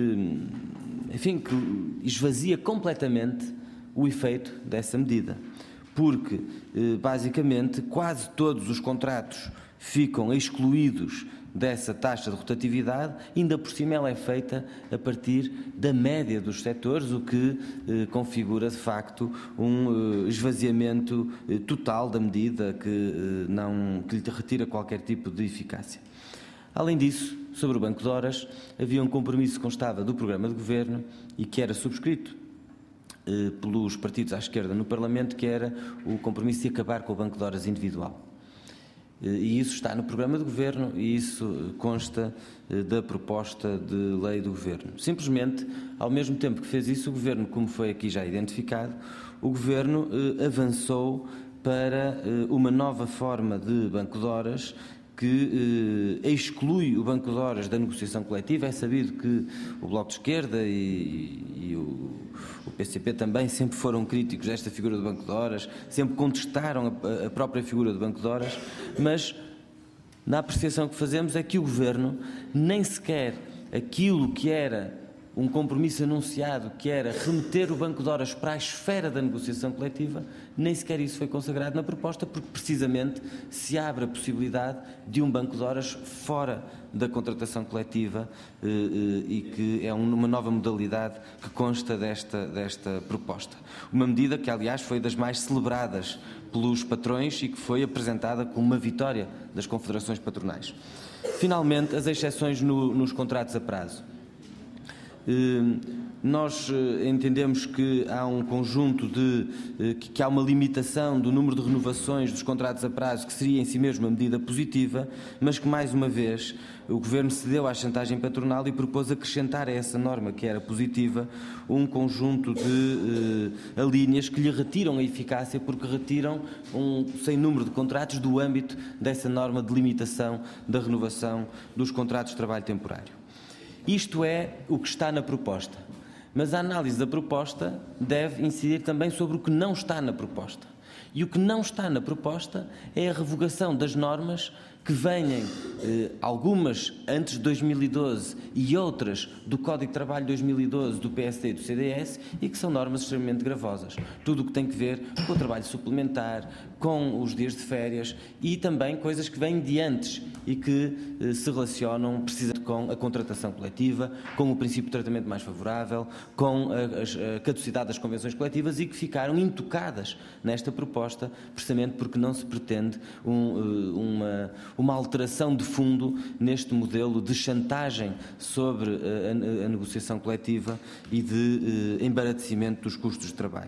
Speaker 5: enfim, que esvazia completamente o efeito dessa medida. Porque, basicamente, quase todos os contratos ficam excluídos dessa taxa de rotatividade, ainda por cima ela é feita a partir da média dos setores, o que configura, de facto, um esvaziamento total da medida que lhe retira qualquer tipo de eficácia. Além disso, sobre o Banco de Horas, havia um compromisso que constava do programa de governo e que era subscrito pelos partidos à esquerda no Parlamento, que era o compromisso de acabar com o Banco de Horas individual. E isso está no programa de governo e isso consta da proposta de lei do governo. Simplesmente, ao mesmo tempo que fez isso, o governo, como foi aqui já identificado, o governo avançou para uma nova forma de Banco de Horas que exclui o Banco de Horas da negociação coletiva. É sabido que o Bloco de Esquerda e o PCP também sempre foram críticos desta figura do Banco de Horas, sempre contestaram a própria figura do Banco de Horas, mas na apreciação que fazemos é que o Governo nem sequer aquilo que era um compromisso anunciado, que era remeter o Banco de Horas para a esfera da negociação coletiva, nem sequer isso foi consagrado na proposta, porque precisamente se abre a possibilidade de um Banco de Horas fora da contratação coletiva e que é uma nova modalidade que consta desta proposta. Uma medida que, aliás, foi das mais celebradas pelos patrões e que foi apresentada como uma vitória das confederações patronais. Finalmente, as exceções nos contratos a prazo. Nós entendemos que há um conjunto que há uma limitação do número de renovações dos contratos a prazo, que seria em si mesmo uma medida positiva, mas que, mais uma vez, o Governo cedeu à chantagem patronal e propôs acrescentar a essa norma, que era positiva, um conjunto de alíneas que lhe retiram a eficácia, porque retiram um sem número de contratos do âmbito dessa norma de limitação da renovação dos contratos de trabalho temporário. Isto é o que está na proposta, mas a análise da proposta deve incidir também sobre o que não está na proposta. E o que não está na proposta é a revogação das normas que venham, algumas antes de 2012 e outras do Código de Trabalho de 2012, do PSD e do CDS, e que são normas extremamente gravosas. Tudo o que tem que ver com o trabalho suplementar, com os dias de férias e também coisas que vêm de antes e que se relacionam precisamente com a contratação coletiva, com o princípio de tratamento mais favorável, com a caducidade das convenções coletivas e que ficaram intocadas nesta proposta, precisamente porque não se pretende uma alteração de fundo neste modelo de chantagem sobre a negociação coletiva e de embaraçamento dos custos de trabalho.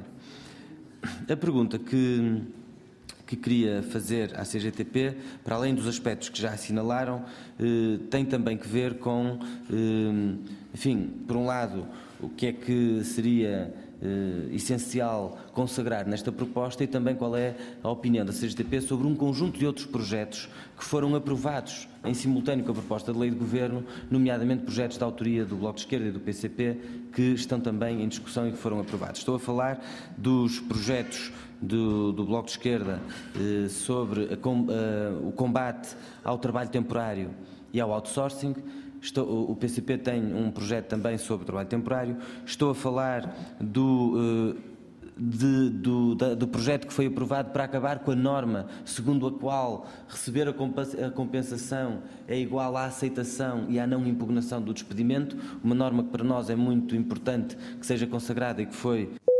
Speaker 5: A pergunta que queria fazer à CGTP, para além dos aspectos que já assinalaram, tem também que ver com, enfim, por um lado, o que é que seria essencial consagrar nesta proposta e também qual é a opinião da CGTP sobre um conjunto de outros projetos que foram aprovados em simultâneo com a proposta de lei de governo, nomeadamente projetos da autoria do Bloco de Esquerda e do PCP, que estão também em discussão e que foram aprovados. Estou a falar dos projetos do Bloco de Esquerda sobre o combate ao trabalho temporário e ao outsourcing. O PCP tem um projeto também sobre o trabalho temporário. Estou a falar do projeto que foi aprovado para acabar com a norma segundo a qual receber a compensação é igual à aceitação e à não impugnação do despedimento, uma norma que para nós é muito importante que seja consagrada e que foi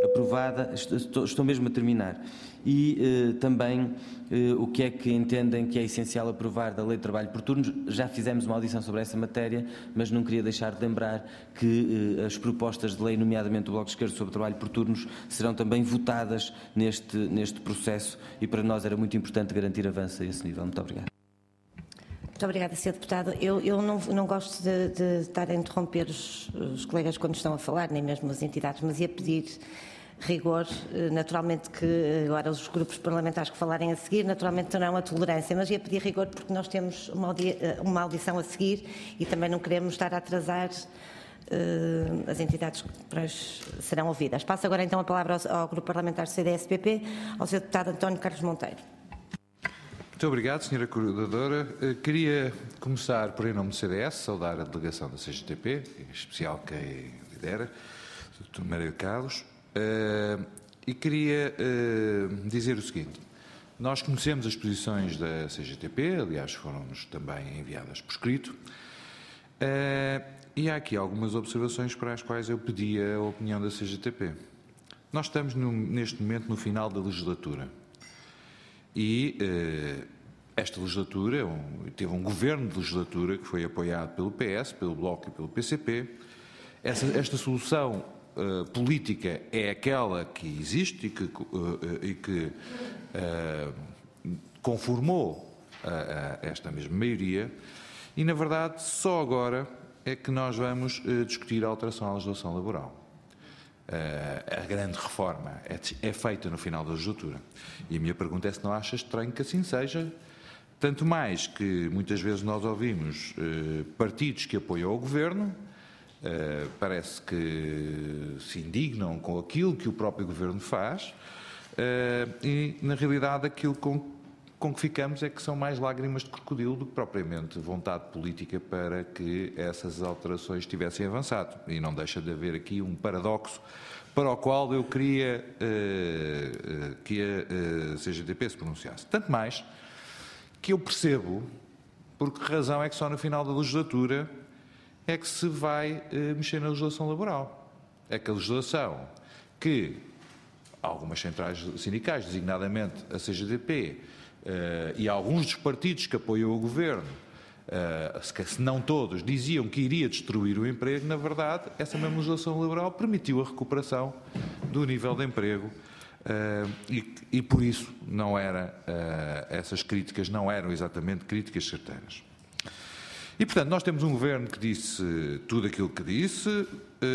Speaker 5: aprovada, estou mesmo a terminar, e também o que é que entendem que é essencial aprovar da Lei de Trabalho por Turnos. Já fizemos uma audição sobre essa matéria, mas não queria deixar de lembrar que as propostas de lei, nomeadamente do Bloco de Esquerda sobre trabalho por turnos, serão também votadas neste processo, e para nós era muito importante garantir avanço a esse nível. Muito obrigado.
Speaker 1: Muito obrigada, Sr. Deputado. Eu não gosto de estar a interromper os colegas quando estão a falar, nem mesmo as entidades, mas ia pedir rigor. Naturalmente que agora os grupos parlamentares que falarem a seguir, naturalmente terão a tolerância, mas ia pedir rigor porque nós temos uma audição a seguir e também não queremos estar a atrasar as entidades que depois serão ouvidas. Passo agora então a palavra ao Grupo Parlamentar do CDS-PP, ao Sr. Deputado António Carlos Monteiro.
Speaker 6: Muito obrigado, Sra. Coordenadora. Queria começar por, em nome do CDS, saudar a delegação da CGTP, em especial quem lidera, o Dr. Mário Carlos, e queria dizer o seguinte: nós conhecemos as posições da CGTP, aliás foram-nos também enviadas por escrito, e há aqui algumas observações para as quais eu pedi a opinião da CGTP. Nós estamos neste momento no final da legislatura. E esta legislatura teve um governo de legislatura que foi apoiado pelo PS, pelo Bloco e pelo PCP. Esta solução política é aquela que existe e que conformou esta mesma maioria, e, na verdade, só agora é que nós vamos discutir a alteração à legislação laboral. A grande reforma é feita no final da legislatura. E a minha pergunta é se não acha estranho que assim seja, tanto mais que muitas vezes nós ouvimos partidos que apoiam o Governo, parece que se indignam com aquilo que o próprio Governo faz, e na realidade aquilo com que ficamos é que são mais lágrimas de crocodilo do que propriamente vontade política para que essas alterações tivessem avançado. E não deixa de haver aqui um paradoxo para o qual eu queria que a CGTP se pronunciasse. Tanto mais que eu percebo por que razão é que só no final da legislatura é que se vai mexer na legislação laboral. É que a legislação que algumas centrais sindicais, designadamente a CGTP, e alguns dos partidos que apoiam o Governo, se não todos, diziam que iria destruir o emprego, na verdade, essa mesma legislação laboral permitiu a recuperação do nível de emprego, e por isso essas críticas não eram exatamente críticas certeiras. E, portanto, nós temos um Governo que disse tudo aquilo que disse,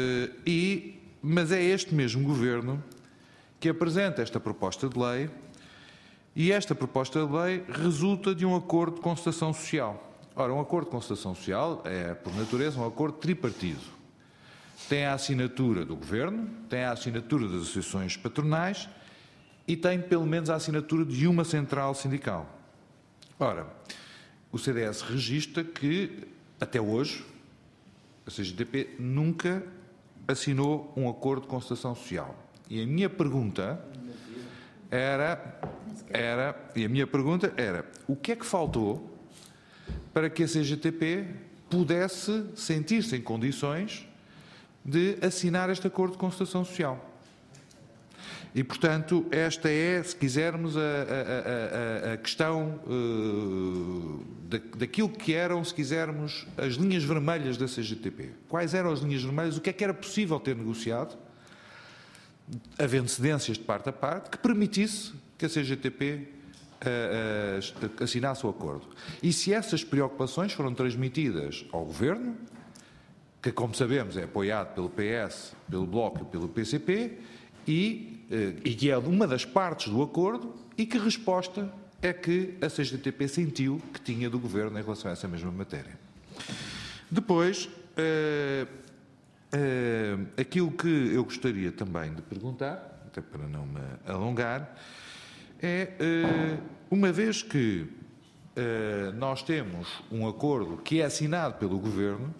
Speaker 6: mas é este mesmo Governo que apresenta esta proposta de lei. E esta proposta de lei resulta de um acordo de concertação social. Ora, um acordo de concertação social é, por natureza, um acordo tripartido. Tem a assinatura do Governo, tem a assinatura das associações patronais e tem, pelo menos, a assinatura de uma central sindical. Ora, o CDS registra que, até hoje, a CGTP nunca assinou um acordo de concertação social. E a minha pergunta era, o que é que faltou para que a CGTP pudesse sentir-se em condições de assinar este acordo de concertação social? E, portanto, esta é, se quisermos, a questão daquilo que eram, se quisermos, as linhas vermelhas da CGTP. Quais eram as linhas vermelhas? O que era possível ter negociado, havendo cedências de parte a parte, que permitisse que a CGTP assinasse o acordo. E se essas preocupações foram transmitidas ao Governo, que, como sabemos, é apoiado pelo PS, pelo Bloco e pelo PCP, e que é uma das partes do acordo, e que resposta é que a CGTP sentiu que tinha do Governo em relação a essa mesma matéria. Depois, aquilo que eu gostaria também de perguntar, até para não me alongar, é, uma vez que nós temos um acordo que é assinado pelo Governo,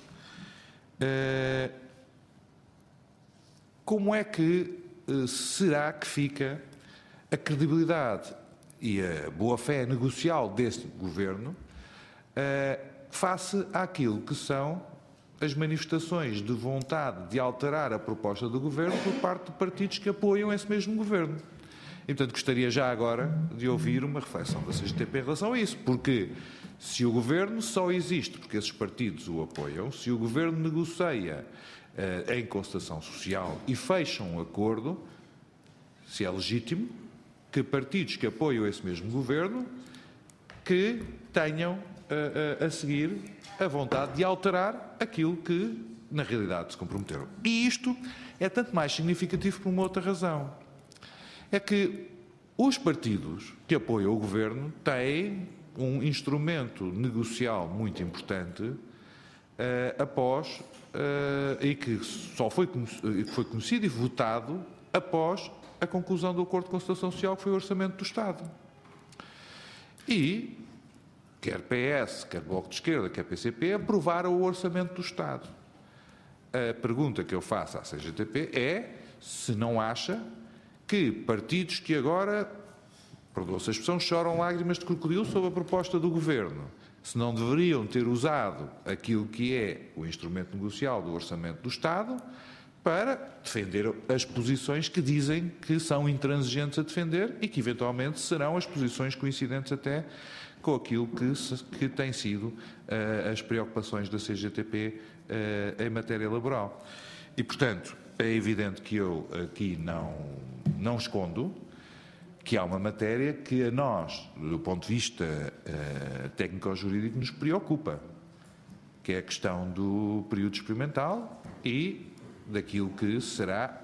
Speaker 6: como é que será que fica a credibilidade e a boa-fé negocial deste Governo face àquilo que são as manifestações de vontade de alterar a proposta do Governo por parte de partidos que apoiam esse mesmo Governo. E, portanto, gostaria já agora de ouvir uma reflexão da CGTP em relação a isso, porque se o Governo só existe porque esses partidos o apoiam, se o Governo negocia em concertação social e fecha um acordo, se é legítimo que partidos que apoiam esse mesmo Governo que tenham a seguir a vontade de alterar aquilo que, na realidade, se comprometeram. E isto é tanto mais significativo por uma outra razão. É que os partidos que apoiam o Governo têm um instrumento negocial muito importante e que foi conhecido e votado após a conclusão do acordo de concertação social, que foi o Orçamento do Estado. E quer PS, quer Bloco de Esquerda, quer PCP, aprovaram o Orçamento do Estado. A pergunta que eu faço à CGTP é se não acha que partidos que agora, perdoa-se a expressão, choram lágrimas de crocodilo sobre a proposta do Governo, se não deveriam ter usado aquilo que é o instrumento negocial do Orçamento do Estado para defender as posições que dizem que são intransigentes a defender e que eventualmente serão as posições coincidentes até com aquilo que têm sido as preocupações da CGTP em matéria laboral. E, portanto, é evidente que eu aqui não escondo que há uma matéria que a nós, do ponto de vista técnico-jurídico, nos preocupa, que é a questão do período experimental e daquilo que será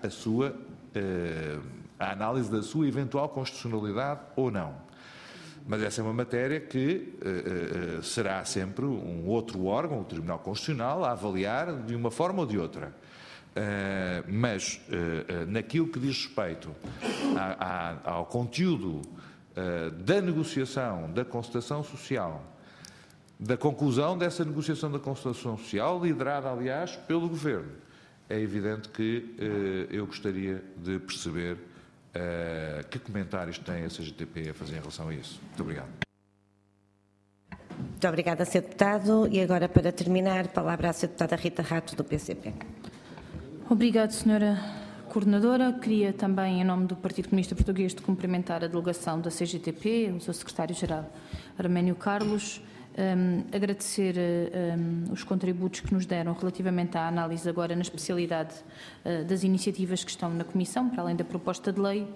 Speaker 6: a análise da sua eventual constitucionalidade ou não. Mas essa é uma matéria que será sempre um outro órgão, o Tribunal Constitucional, a avaliar de uma forma ou de outra. Mas naquilo que diz respeito ao conteúdo da negociação, da concertação social, da conclusão dessa negociação da concertação social, liderada, aliás, pelo Governo, é evidente que eu gostaria de perceber que comentários tem a CGTP a fazer em relação a isso. Muito obrigado.
Speaker 1: Muito obrigada, Sr. Deputado. E agora, para terminar, palavra à Sra. Deputada Rita Rato, do PCP.
Speaker 7: Obrigado, Sra. Coordenadora. Queria também, em nome do Partido Comunista Português, de cumprimentar a delegação da CGTP, o seu secretário-geral Arménio Carlos, agradecer os contributos que nos deram relativamente à análise agora na especialidade das iniciativas que estão na Comissão, para além da proposta de lei.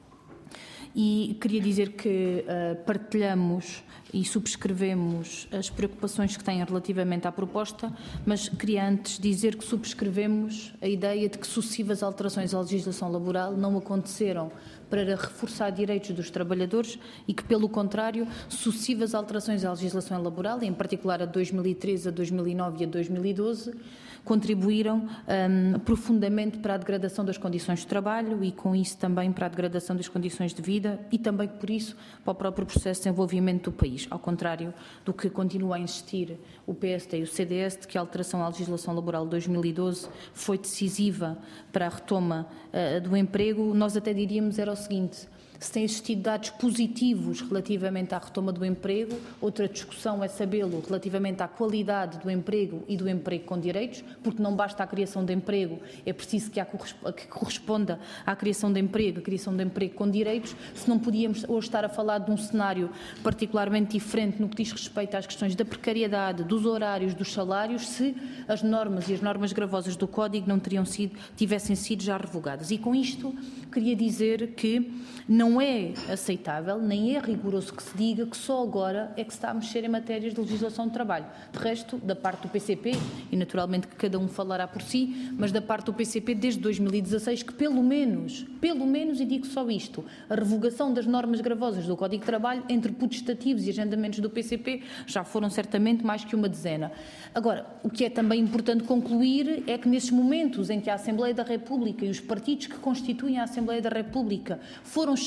Speaker 7: E queria dizer que partilhamos e subscrevemos as preocupações que têm relativamente à proposta, mas queria antes dizer que subscrevemos a ideia de que sucessivas alterações à legislação laboral não aconteceram para reforçar direitos dos trabalhadores e que, pelo contrário, sucessivas alterações à legislação laboral, em particular a 2013, a 2009 e a 2012, contribuíram profundamente para a degradação das condições de trabalho e, com isso, também para a degradação das condições de vida e também, por isso, para o próprio processo de desenvolvimento do país, ao contrário do que continua a insistir o PSD e o CDS, de que a alteração à legislação laboral de 2012 foi decisiva para a retoma do emprego. Nós até diríamos era o seguinte: se têm existido dados positivos relativamente à retoma do emprego, outra discussão é sabê-lo relativamente à qualidade do emprego e do emprego com direitos, porque não basta a criação de emprego, é preciso que corresponda à criação de emprego, a criação de emprego com direitos, se não podíamos hoje estar a falar de um cenário particularmente diferente no que diz respeito às questões da precariedade, dos horários, dos salários, se as normas e as normas gravosas do Código não tivessem sido já revogadas. E com isto queria dizer que não é aceitável, nem é rigoroso que se diga que só agora é que se está a mexer em matérias de legislação de trabalho. De resto, da parte do PCP, e naturalmente que cada um falará por si, mas da parte do PCP desde 2016, que pelo menos, e digo só isto, a revogação das normas gravosas do Código de Trabalho entre putestativos e agendamentos do PCP já foram certamente mais que uma dezena. Agora, o que é também importante concluir é que nesses momentos em que a Assembleia da República e os partidos que constituem a Assembleia da República foram chamados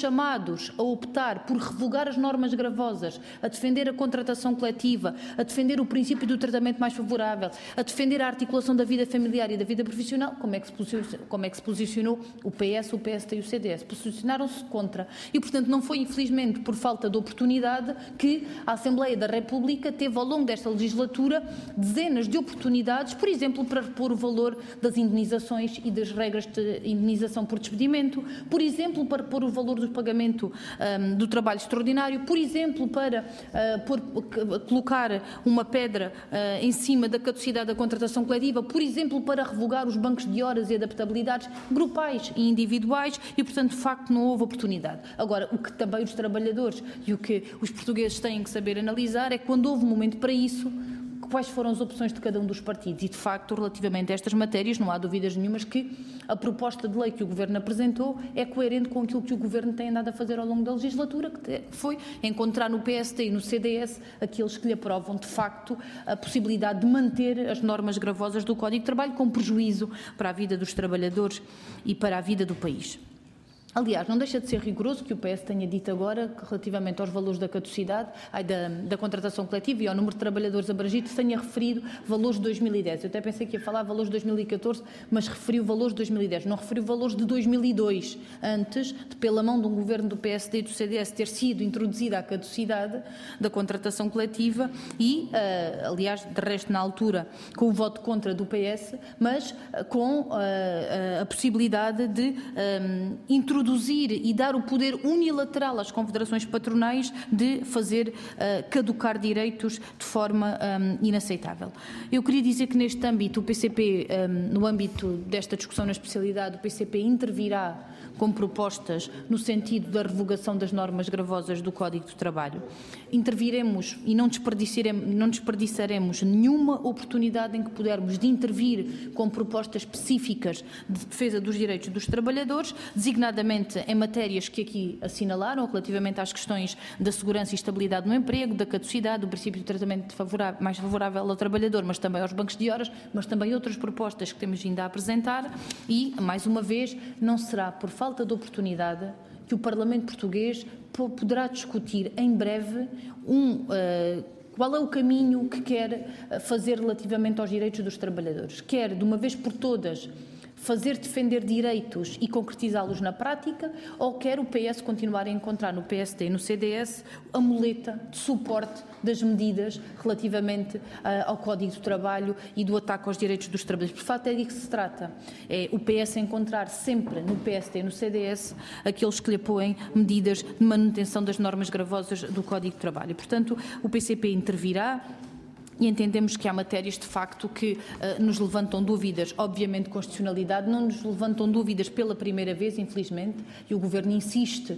Speaker 7: chamados a optar por revogar as normas gravosas, a defender a contratação coletiva, a defender o princípio do tratamento mais favorável, a defender a articulação da vida familiar e da vida profissional, como é que se posicionou o PS, o PSD e o CDS? Posicionaram-se contra. E, portanto, não foi, infelizmente, por falta de oportunidade que a Assembleia da República teve, ao longo desta legislatura, dezenas de oportunidades, por exemplo, para repor o valor das indenizações e das regras de indenização por despedimento, por exemplo, para repor o valor do pagamento do trabalho extraordinário, por exemplo, para colocar uma pedra em cima da caducidade da contratação coletiva, por exemplo, para revogar os bancos de horas e adaptabilidades grupais e individuais e, portanto, de facto, não houve oportunidade. Agora, o que também os trabalhadores e o que os portugueses têm que saber analisar é que, quando houve momento para isso, quais foram as opções de cada um dos partidos. E, de facto, relativamente a estas matérias, não há dúvidas nenhumas que a proposta de lei que o Governo apresentou é coerente com aquilo que o Governo tem andado a fazer ao longo da legislatura, que foi encontrar no PSD e no CDS aqueles que lhe aprovam, de facto, a possibilidade de manter as normas gravosas do Código de Trabalho, com prejuízo para a vida dos trabalhadores e para a vida do país. Aliás, não deixa de ser rigoroso que o PS tenha dito agora que, relativamente aos valores da caducidade, da contratação coletiva e ao número de trabalhadores abrangidos, tenha referido valores de 2010. Eu até pensei que ia falar valores de 2014, mas referiu valores de 2010. Não referiu valores de 2002, antes de, pela mão de um governo do PSD e do CDS, ter sido introduzida a caducidade da contratação coletiva e, aliás, de resto, na altura, com o voto contra do PS, mas com a possibilidade de introduzir e dar o poder unilateral às confederações patronais de fazer caducar direitos de forma inaceitável. Eu queria dizer que, neste âmbito, o PCP, no âmbito desta discussão na especialidade, o PCP intervirá com propostas no sentido da revogação das normas gravosas do Código do Trabalho. Interviremos e não desperdiçaremos nenhuma oportunidade em que pudermos de intervir com propostas específicas de defesa dos direitos dos trabalhadores, designadamente em matérias que aqui assinalaram, relativamente às questões da segurança e estabilidade no emprego, da caducidade, do princípio de tratamento mais favorável ao trabalhador, mas também aos bancos de horas, mas também outras propostas que temos vindo a apresentar e, mais uma vez, não será por falta de oportunidade que o Parlamento português poderá discutir em breve qual é o caminho que quer fazer relativamente aos direitos dos trabalhadores. Quer, de uma vez por todas, fazer defender direitos e concretizá-los na prática, ou quer o PS continuar a encontrar no PSD e no CDS a muleta de suporte das medidas relativamente ao Código do Trabalho e do ataque aos direitos dos trabalhadores. Por fato, é de que se trata. É o PS encontrar sempre no PSD e no CDS aqueles que lhe apoiem medidas de manutenção das normas gravosas do Código de Trabalho. Portanto, o PCP intervirá. E entendemos que há matérias, de facto, que nos levantam dúvidas, obviamente, de constitucionalidade, não nos levantam dúvidas pela primeira vez, infelizmente, e o Governo insiste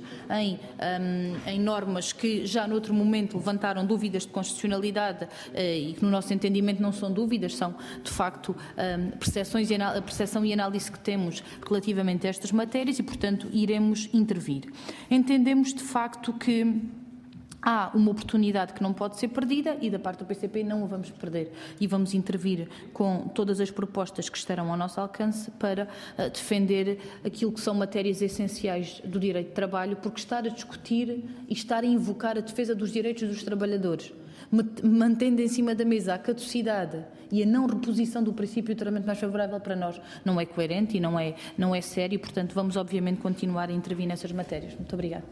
Speaker 7: em normas que já noutro momento levantaram dúvidas de constitucionalidade e que, no nosso entendimento, não são dúvidas, são, de facto, a percepção e análise que temos relativamente a estas matérias e, portanto, iremos intervir. Entendemos, de facto, que há uma oportunidade que não pode ser perdida e, da parte do PCP, não a vamos perder. E vamos intervir com todas as propostas que estarão ao nosso alcance para defender aquilo que são matérias essenciais do direito de trabalho, porque estar a discutir e estar a invocar a defesa dos direitos dos trabalhadores, mantendo em cima da mesa a caducidade e a não reposição do princípio de tratamento mais favorável, para nós não é coerente e não é sério. Portanto, vamos, obviamente, continuar a intervir nessas matérias. Muito obrigada.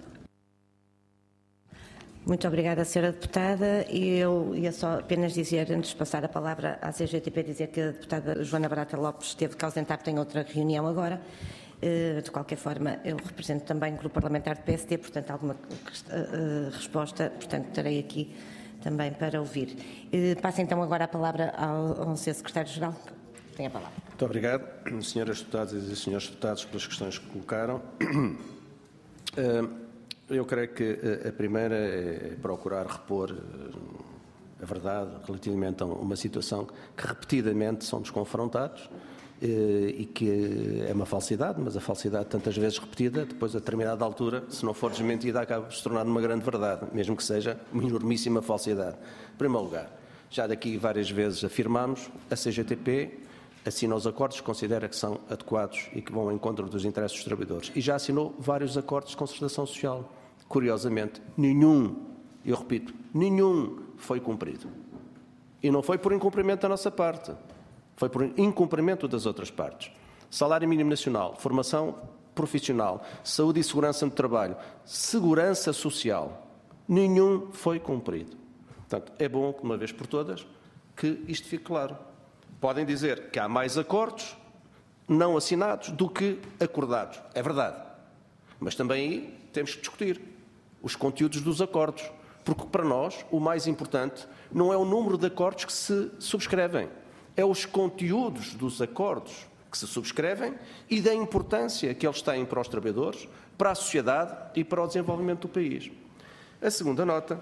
Speaker 1: Muito obrigada, Sra. Deputada. Eu ia só apenas dizer, antes de passar a palavra à CGTP, dizer que a deputada Joana Barata Lopes esteve de ausentar, tem outra reunião agora. De qualquer forma, eu represento também o Grupo Parlamentar do PSD, portanto, alguma resposta, portanto, estarei aqui também para ouvir. Passo então agora a palavra ao Sr. Secretário-Geral. Tem a palavra.
Speaker 2: Muito obrigado, Senhoras Deputadas e Senhores Deputados, pelas questões que colocaram. Eu creio que a primeira é procurar repor a verdade relativamente a uma situação que repetidamente somos confrontados e que é uma falsidade, mas a falsidade tantas vezes repetida, depois a determinada altura, se não for desmentida, acaba por se tornar uma grande verdade, mesmo que seja uma enormíssima falsidade. Em primeiro lugar, já daqui várias vezes afirmamos, a CGTP assina os acordos que considera que são adequados e que vão ao encontro dos interesses dos trabalhadores. E já assinou vários acordos de concertação social. Curiosamente, nenhum, eu repito, nenhum foi cumprido. E não foi por incumprimento da nossa parte, foi por incumprimento das outras partes. Salário mínimo nacional, formação profissional, saúde e segurança no trabalho, segurança social, nenhum foi cumprido. Portanto, é bom, de uma vez por todas, que isto fique claro. Podem dizer que há mais acordos não assinados do que acordados. É verdade. Mas também aí temos que discutir os conteúdos dos acordos. Porque para nós o mais importante não é o número de acordos que se subscrevem, é os conteúdos dos acordos que se subscrevem e da importância que eles têm para os trabalhadores, para a sociedade e para o desenvolvimento do país. A segunda nota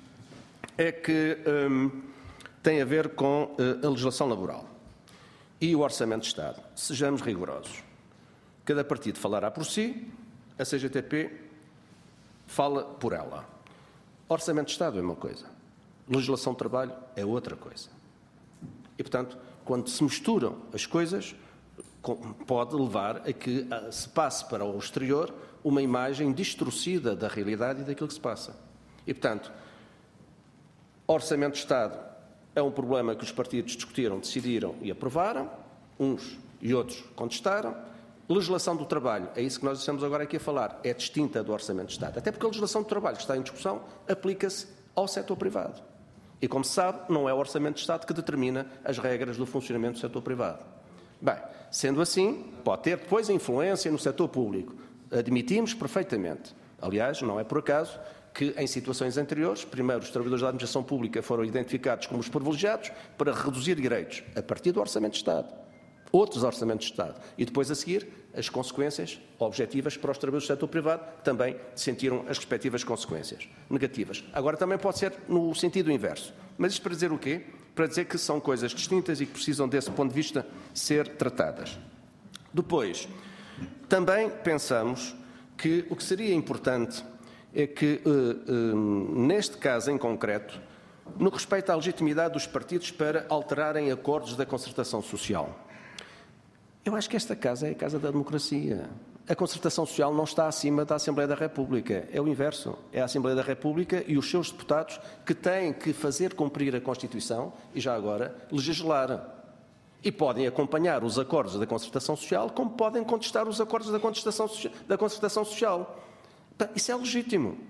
Speaker 2: é que tem a ver com a legislação laboral e o Orçamento de Estado. Sejamos rigorosos. Cada partido falará por si, a CGTP fala por ela. Orçamento de Estado é uma coisa, legislação de trabalho é outra coisa. E, portanto, quando se misturam as coisas, pode levar a que se passe para o exterior uma imagem distorcida da realidade e daquilo que se passa. E, portanto, Orçamento de Estado é um problema que os partidos discutiram, decidiram e aprovaram, uns e outros contestaram. Legislação do trabalho, é isso que nós estamos agora aqui a falar, é distinta do Orçamento de Estado. Até porque a legislação do trabalho que está em discussão aplica-se ao setor privado. E, como se sabe, não é o Orçamento de Estado que determina as regras do funcionamento do setor privado. Bem, sendo assim, pode ter depois influência no setor público. Admitimos perfeitamente. Aliás, não é por acaso que, em situações anteriores, primeiro os trabalhadores da administração pública foram identificados como os privilegiados para reduzir direitos a partir do Orçamento de Estado. Outros orçamentos de Estado. E depois, a seguir, as consequências objetivas para os trabalhadores do setor privado também sentiram as respectivas consequências negativas. Agora, também pode ser no sentido inverso. Mas isto para dizer o quê? Para dizer que são coisas distintas e que precisam, desse ponto de vista, ser tratadas. Depois, também pensamos que o que seria importante é que, neste caso em concreto, no que respeita à legitimidade dos partidos para alterarem acordos da concertação social. Eu acho que esta casa é a casa da democracia. A concertação social não está acima da Assembleia da República. É o inverso. É a Assembleia da República e os seus deputados que têm que fazer cumprir a Constituição e, já agora, legislar. E podem acompanhar os acordos da concertação social como podem contestar os acordos da concertação social. Isso é legítimo.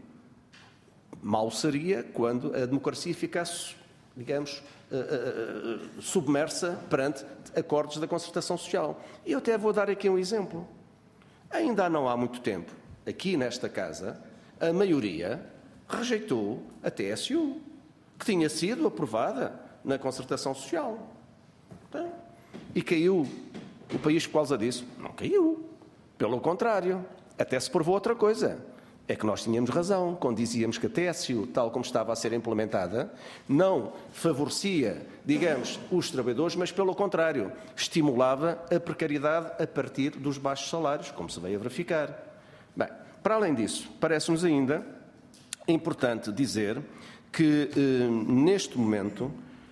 Speaker 2: Mal seria quando a democracia ficasse, digamos, submersa perante acordos da concertação social. E eu até vou dar aqui um exemplo. Ainda não há muito tempo, aqui nesta casa, a maioria rejeitou a TSU, que tinha sido aprovada na concertação social. E caiu o país por causa disso? Não caiu. Pelo contrário, até se provou outra coisa. É que nós tínhamos razão quando dizíamos que a TSU, tal como estava a ser implementada, não favorecia, digamos, os trabalhadores, mas, pelo contrário, estimulava a precariedade a partir dos baixos salários, como se veio a verificar. Bem, para além disso, parece-nos ainda importante dizer que, neste momento,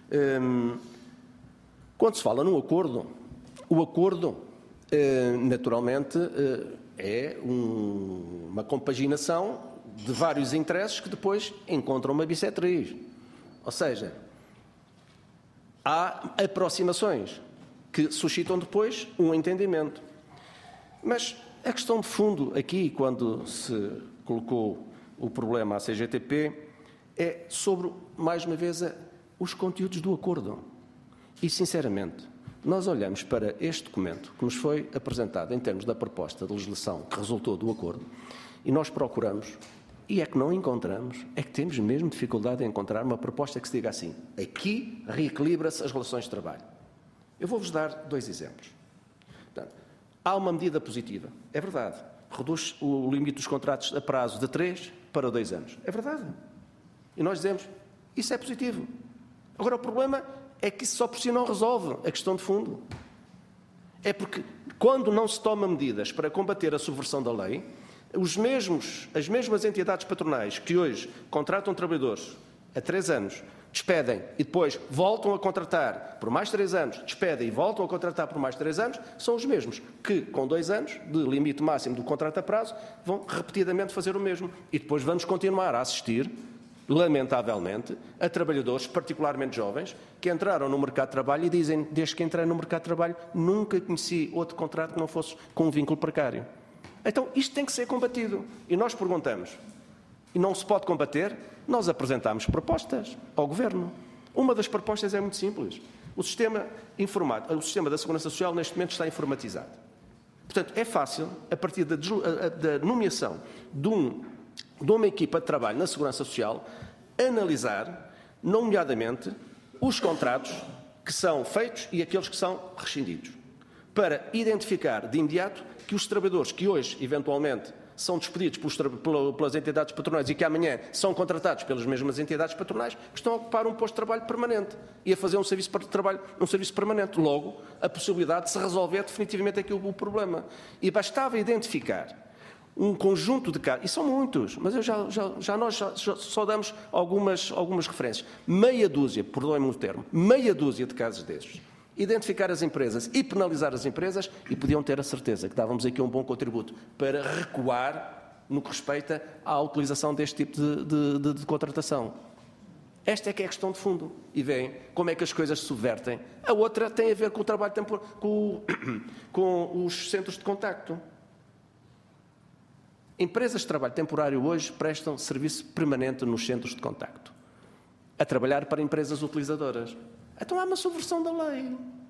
Speaker 2: quando se fala num acordo, o acordo, naturalmente, é uma compaginação de vários interesses que depois encontram uma bissetriz. Ou seja, há aproximações que suscitam depois um entendimento. Mas a questão de fundo aqui, quando se colocou o problema à CGTP, é sobre, mais uma vez, os conteúdos do acordo. E, sinceramente, nós olhamos para este documento que nos foi apresentado em termos da proposta de legislação que resultou do acordo e nós procuramos, e é que não encontramos, é que temos mesmo dificuldade em encontrar uma proposta que se diga assim: aqui reequilibra-se as relações de trabalho. Eu vou-vos dar 2 exemplos. Portanto, há uma medida positiva, é verdade, reduz o limite dos contratos a prazo de 3 para 2 anos. É verdade. E nós dizemos, isso é positivo. Agora, o problema é que isso só por si não resolve a questão de fundo. É porque, quando não se toma medidas para combater a subversão da lei, as mesmas entidades patronais que hoje contratam trabalhadores a 3 anos, despedem e depois voltam a contratar por mais 3 anos, despedem e voltam a contratar por mais 3 anos, são os mesmos que, com 2 anos de limite máximo do contrato a prazo, vão repetidamente fazer o mesmo. E depois vamos continuar a assistir, lamentavelmente, a trabalhadores, particularmente jovens, que entraram no mercado de trabalho e dizem, desde que entrei no mercado de trabalho, nunca conheci outro contrato que não fosse com um vínculo precário. Então, isto tem que ser combatido. E nós perguntamos, e não se pode combater? Nós apresentámos propostas ao Governo. Uma das propostas é muito simples. O sistema da Segurança Social, neste momento, está informatizado. Portanto, é fácil, a partir da nomeação de uma equipa de trabalho na Segurança Social, analisar, nomeadamente, os contratos que são feitos e aqueles que são rescindidos, para identificar de imediato que os trabalhadores que hoje, eventualmente, são despedidos pelas entidades patronais e que amanhã são contratados pelas mesmas entidades patronais, que estão a ocupar um posto de trabalho permanente e a fazer um serviço de trabalho, um serviço permanente. Logo, a possibilidade de se resolver definitivamente aqui o problema. E bastava identificar um conjunto de casos, e são muitos, mas nós só damos algumas referências. Meia dúzia, perdoem-me o termo, meia dúzia de casos desses. Identificar as empresas e penalizar as empresas, e podiam ter a certeza que dávamos aqui um bom contributo para recuar no que respeita à utilização deste tipo de contratação. Esta é que é a questão de fundo. E veem como é que as coisas se subvertem. A outra tem a ver com o trabalho com os centros de contacto. Empresas de trabalho temporário hoje prestam serviço permanente nos centros de contacto, a trabalhar para empresas utilizadoras. Então há uma subversão da lei.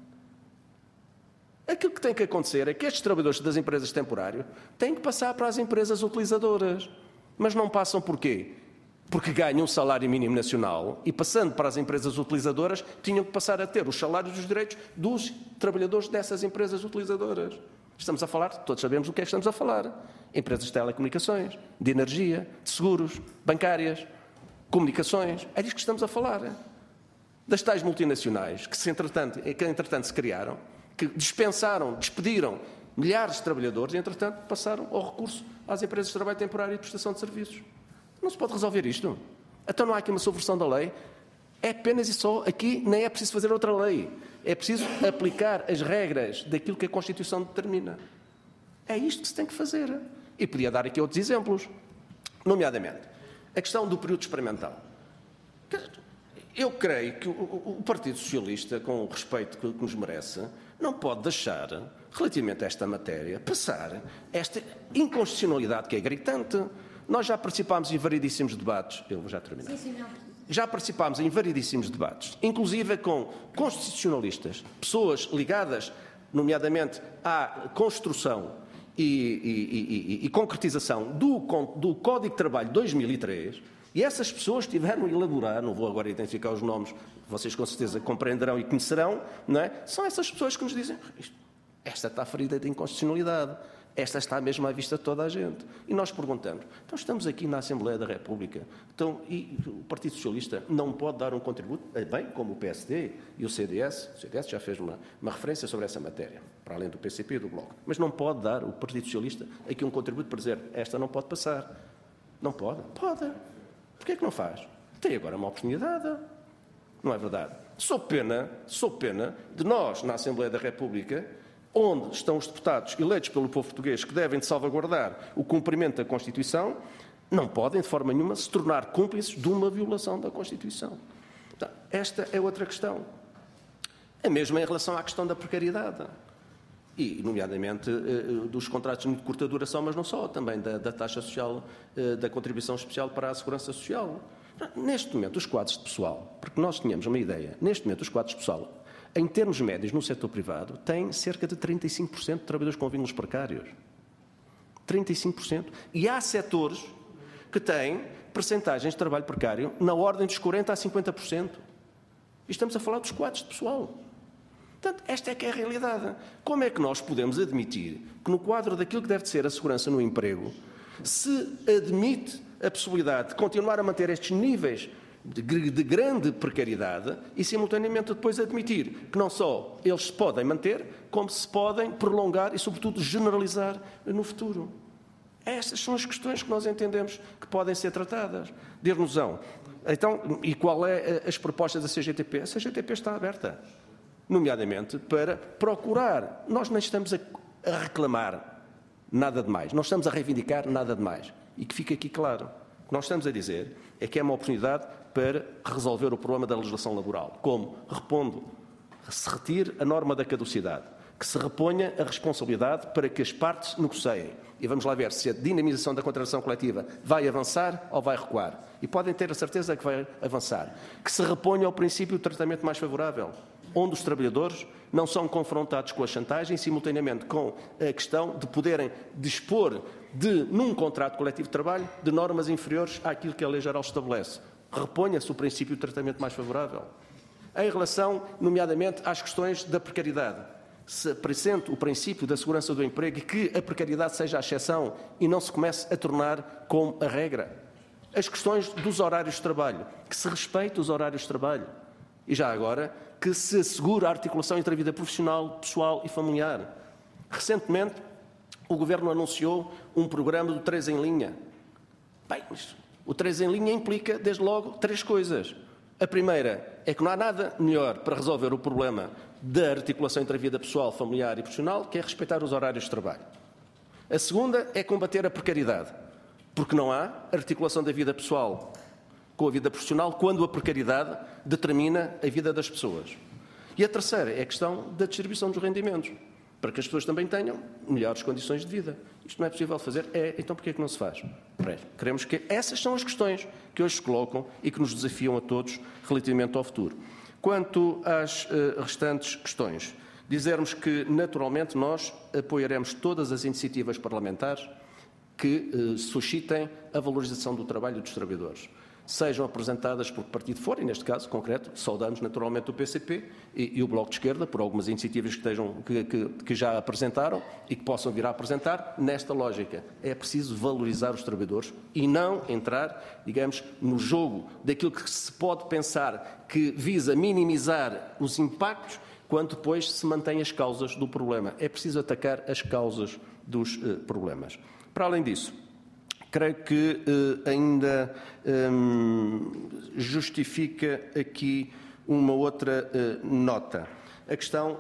Speaker 2: Aquilo que tem que acontecer é que estes trabalhadores das empresas de temporário têm que passar para as empresas utilizadoras. Mas não passam porquê? Porque ganham um salário mínimo nacional e, passando para as empresas utilizadoras, tinham que passar a ter os salários e os direitos dos trabalhadores dessas empresas utilizadoras. Estamos a falar, todos sabemos o que é que estamos a falar. Empresas de telecomunicações, de energia, de seguros, bancárias, comunicações. É disso que estamos a falar. Das tais multinacionais que entretanto se criaram, que despediram milhares de trabalhadores e, entretanto, passaram ao recurso às empresas de trabalho temporário e prestação de serviços. Não se pode resolver isto. Então não há aqui uma subversão da lei. É apenas e só aqui, nem é preciso fazer outra lei. É preciso aplicar as regras daquilo que a Constituição determina. É isto que se tem que fazer. E podia dar aqui outros exemplos. Nomeadamente, a questão do período experimental. Eu creio que o Partido Socialista, com o respeito que nos merece, não pode deixar, relativamente a esta matéria, passar esta inconstitucionalidade que é gritante. Nós já participámos em variedíssimos debates. Eu vou já terminar. Sim, senhor. Já participámos em variedíssimos debates, inclusive com constitucionalistas, pessoas ligadas, nomeadamente, à construção e concretização do Código de Trabalho de 2003, e essas pessoas tiveram a elaborar, não vou agora identificar os nomes, vocês com certeza compreenderão e conhecerão, não é? São essas pessoas que nos dizem, esta está ferida de inconstitucionalidade, esta está mesmo à vista de toda a gente. E nós perguntamos, então estamos aqui na Assembleia da República, então, e o Partido Socialista não pode dar um contributo, bem como o PSD e o CDS já fez uma referência sobre essa matéria, para além do PCP e do Bloco, mas não pode dar o Partido Socialista aqui um contributo para dizer, esta não pode passar. Não pode? Pode. Porquê é que não faz? Tem agora uma oportunidade. Não é verdade? Sou pena de nós, na Assembleia da República, onde estão os deputados eleitos pelo povo português que devem de salvaguardar o cumprimento da Constituição, não podem, de forma nenhuma, se tornar cúmplices de uma violação da Constituição. Então, esta é outra questão. A mesma em relação à questão da precariedade. E, nomeadamente, dos contratos de muito curta duração, mas não só, também da taxa social, da contribuição especial para a segurança social. Neste momento, os quadros de pessoal, porque nós tínhamos uma ideia, neste momento, os quadros de pessoal, em termos médios, no setor privado, têm cerca de 35% de trabalhadores com vínculos precários. 35%. E há setores que têm percentagens de trabalho precário na ordem dos 40% a 50%. E estamos a falar dos quadros de pessoal. Portanto, esta é que é a realidade. Como é que nós podemos admitir que no quadro daquilo que deve ser a segurança no emprego se admite a possibilidade de continuar a manter estes níveis de grande precariedade e, simultaneamente, depois admitir que não só eles se podem manter, como se podem prolongar e, sobretudo, generalizar no futuro? Estas são as questões que nós entendemos que podem ser tratadas. Dir-nos-ão, Então, e qual é as propostas da CGTP? A CGTP está aberta, nomeadamente para procurar. Nós não estamos a reclamar nada de mais, não estamos a reivindicar nada de mais. E que fique aqui claro, o que nós estamos a dizer é que é uma oportunidade para resolver o problema da legislação laboral. Como? Repondo, se retire a norma da caducidade, que se reponha a responsabilidade para que as partes negociem. E vamos lá ver se a dinamização da contratação coletiva vai avançar ou vai recuar. E podem ter a certeza que vai avançar. Que se reponha ao princípio do tratamento mais favorável, onde os trabalhadores não são confrontados com a chantagem, simultaneamente com a questão de poderem dispor num contrato coletivo de trabalho, de normas inferiores àquilo que a Lei Geral estabelece. Reponha-se o princípio do tratamento mais favorável. Em relação, nomeadamente, às questões da precariedade, se apresente o princípio da segurança do emprego e que a precariedade seja a exceção e não se comece a tornar como a regra. As questões dos horários de trabalho, que se respeite os horários de trabalho. E já agora, que se assegure a articulação entre a vida profissional, pessoal e familiar. Recentemente, o Governo anunciou um programa do 3 em linha. Bem, o 3 em linha implica, desde logo, 3 coisas. A primeira é que não há nada melhor para resolver o problema da articulação entre a vida pessoal, familiar e profissional, que é respeitar os horários de trabalho. A segunda é combater a precariedade, porque não há articulação da vida pessoal com a vida profissional quando a precariedade determina a vida das pessoas. E a terceira é a questão da distribuição dos rendimentos, para que as pessoas também tenham melhores condições de vida. Isto não é possível fazer? Então porquê é que não se faz? Queremos que essas são as questões que hoje se colocam e que nos desafiam a todos relativamente ao futuro. Quanto às restantes questões, dizermos que, naturalmente, nós apoiaremos todas as iniciativas parlamentares que suscitem a valorização do trabalho dos trabalhadores, sejam apresentadas por que partido for, e neste caso concreto saudamos naturalmente o PCP e o Bloco de Esquerda por algumas iniciativas que já apresentaram e que possam vir a apresentar nesta lógica. É preciso valorizar os trabalhadores e não entrar, digamos, no jogo daquilo que se pode pensar que visa minimizar os impactos quando depois se mantém as causas do problema. É preciso atacar as causas dos problemas. Para além disso, creio que ainda justifica aqui uma outra nota. A questão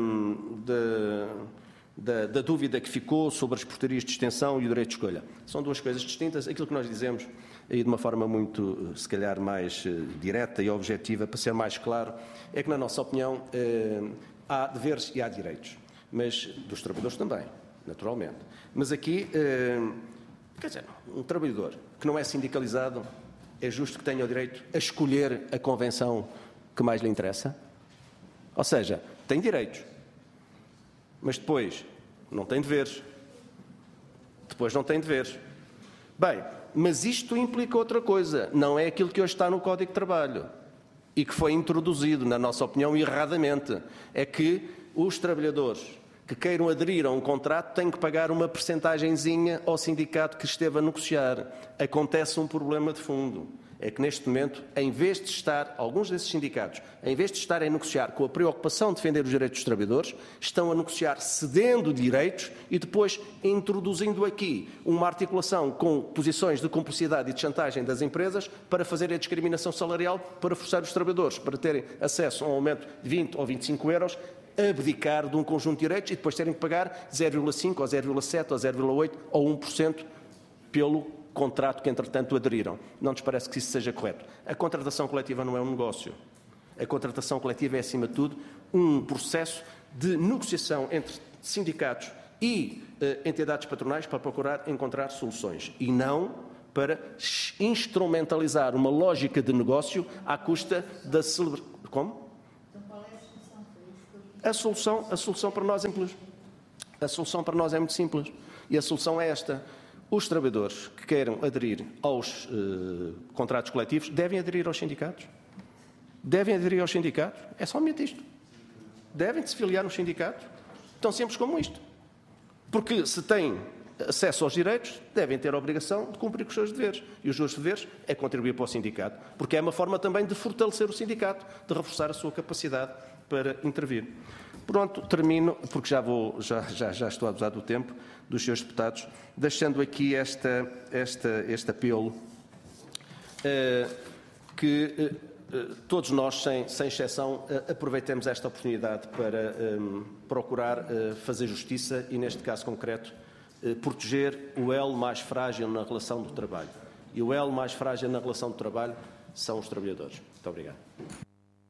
Speaker 2: da dúvida que ficou sobre as portarias de extensão e o direito de escolha. São duas coisas distintas. Aquilo que nós dizemos, aí de uma forma muito, se calhar, mais direta e objetiva, para ser mais claro, é que, na nossa opinião, há deveres e há direitos, mas dos trabalhadores também, naturalmente. Mas aqui... Quer dizer, um trabalhador que não é sindicalizado é justo que tenha o direito a escolher a convenção que mais lhe interessa? Ou seja, tem direitos, mas depois não tem deveres. Depois não tem deveres. Bem, mas isto implica outra coisa. Não é aquilo que hoje está no Código de Trabalho e que foi introduzido, na nossa opinião, erradamente. É que os trabalhadores que queiram aderir a um contrato têm que pagar uma percentagenzinha ao sindicato que esteve a negociar. Acontece um problema de fundo. É que neste momento, em vez de estar, alguns desses sindicatos, em vez de estarem a negociar com a preocupação de defender os direitos dos trabalhadores, estão a negociar cedendo direitos e depois introduzindo aqui uma articulação com posições de cumplicidade e de chantagem das empresas para fazer a discriminação salarial, para forçar os trabalhadores para terem acesso a um aumento de 20 ou 25 euros, abdicar de um conjunto de direitos e depois terem que pagar 0,5 ou 0,7 ou 0,8 ou 1% pelo contrato que, entretanto, aderiram. Não nos parece que isso seja correto. A contratação coletiva não é um negócio. A contratação coletiva é, acima de tudo, um processo de negociação entre sindicatos e entidades patronais para procurar encontrar soluções e não para instrumentalizar uma lógica de negócio à custa da celebração. Como? A solução para nós é simples. A solução para nós é muito simples. E a solução é esta. Os trabalhadores que queiram aderir aos contratos coletivos devem aderir aos sindicatos. Devem aderir aos sindicatos. É somente isto. Devem se filiar nos sindicatos. Tão simples como isto. Porque se têm acesso aos direitos, devem ter a obrigação de cumprir com os seus deveres. E os seus deveres é contribuir para o sindicato. Porque é uma forma também de fortalecer o sindicato, de reforçar a sua capacidade para intervir. Pronto, termino, porque já estou a abusar do tempo dos senhores deputados, deixando aqui este apelo. que todos nós, sem exceção, aproveitemos esta oportunidade para procurar fazer justiça e, neste caso concreto, proteger o elo mais frágil na relação do trabalho. E o elo mais frágil na relação do trabalho são os trabalhadores. Muito obrigado.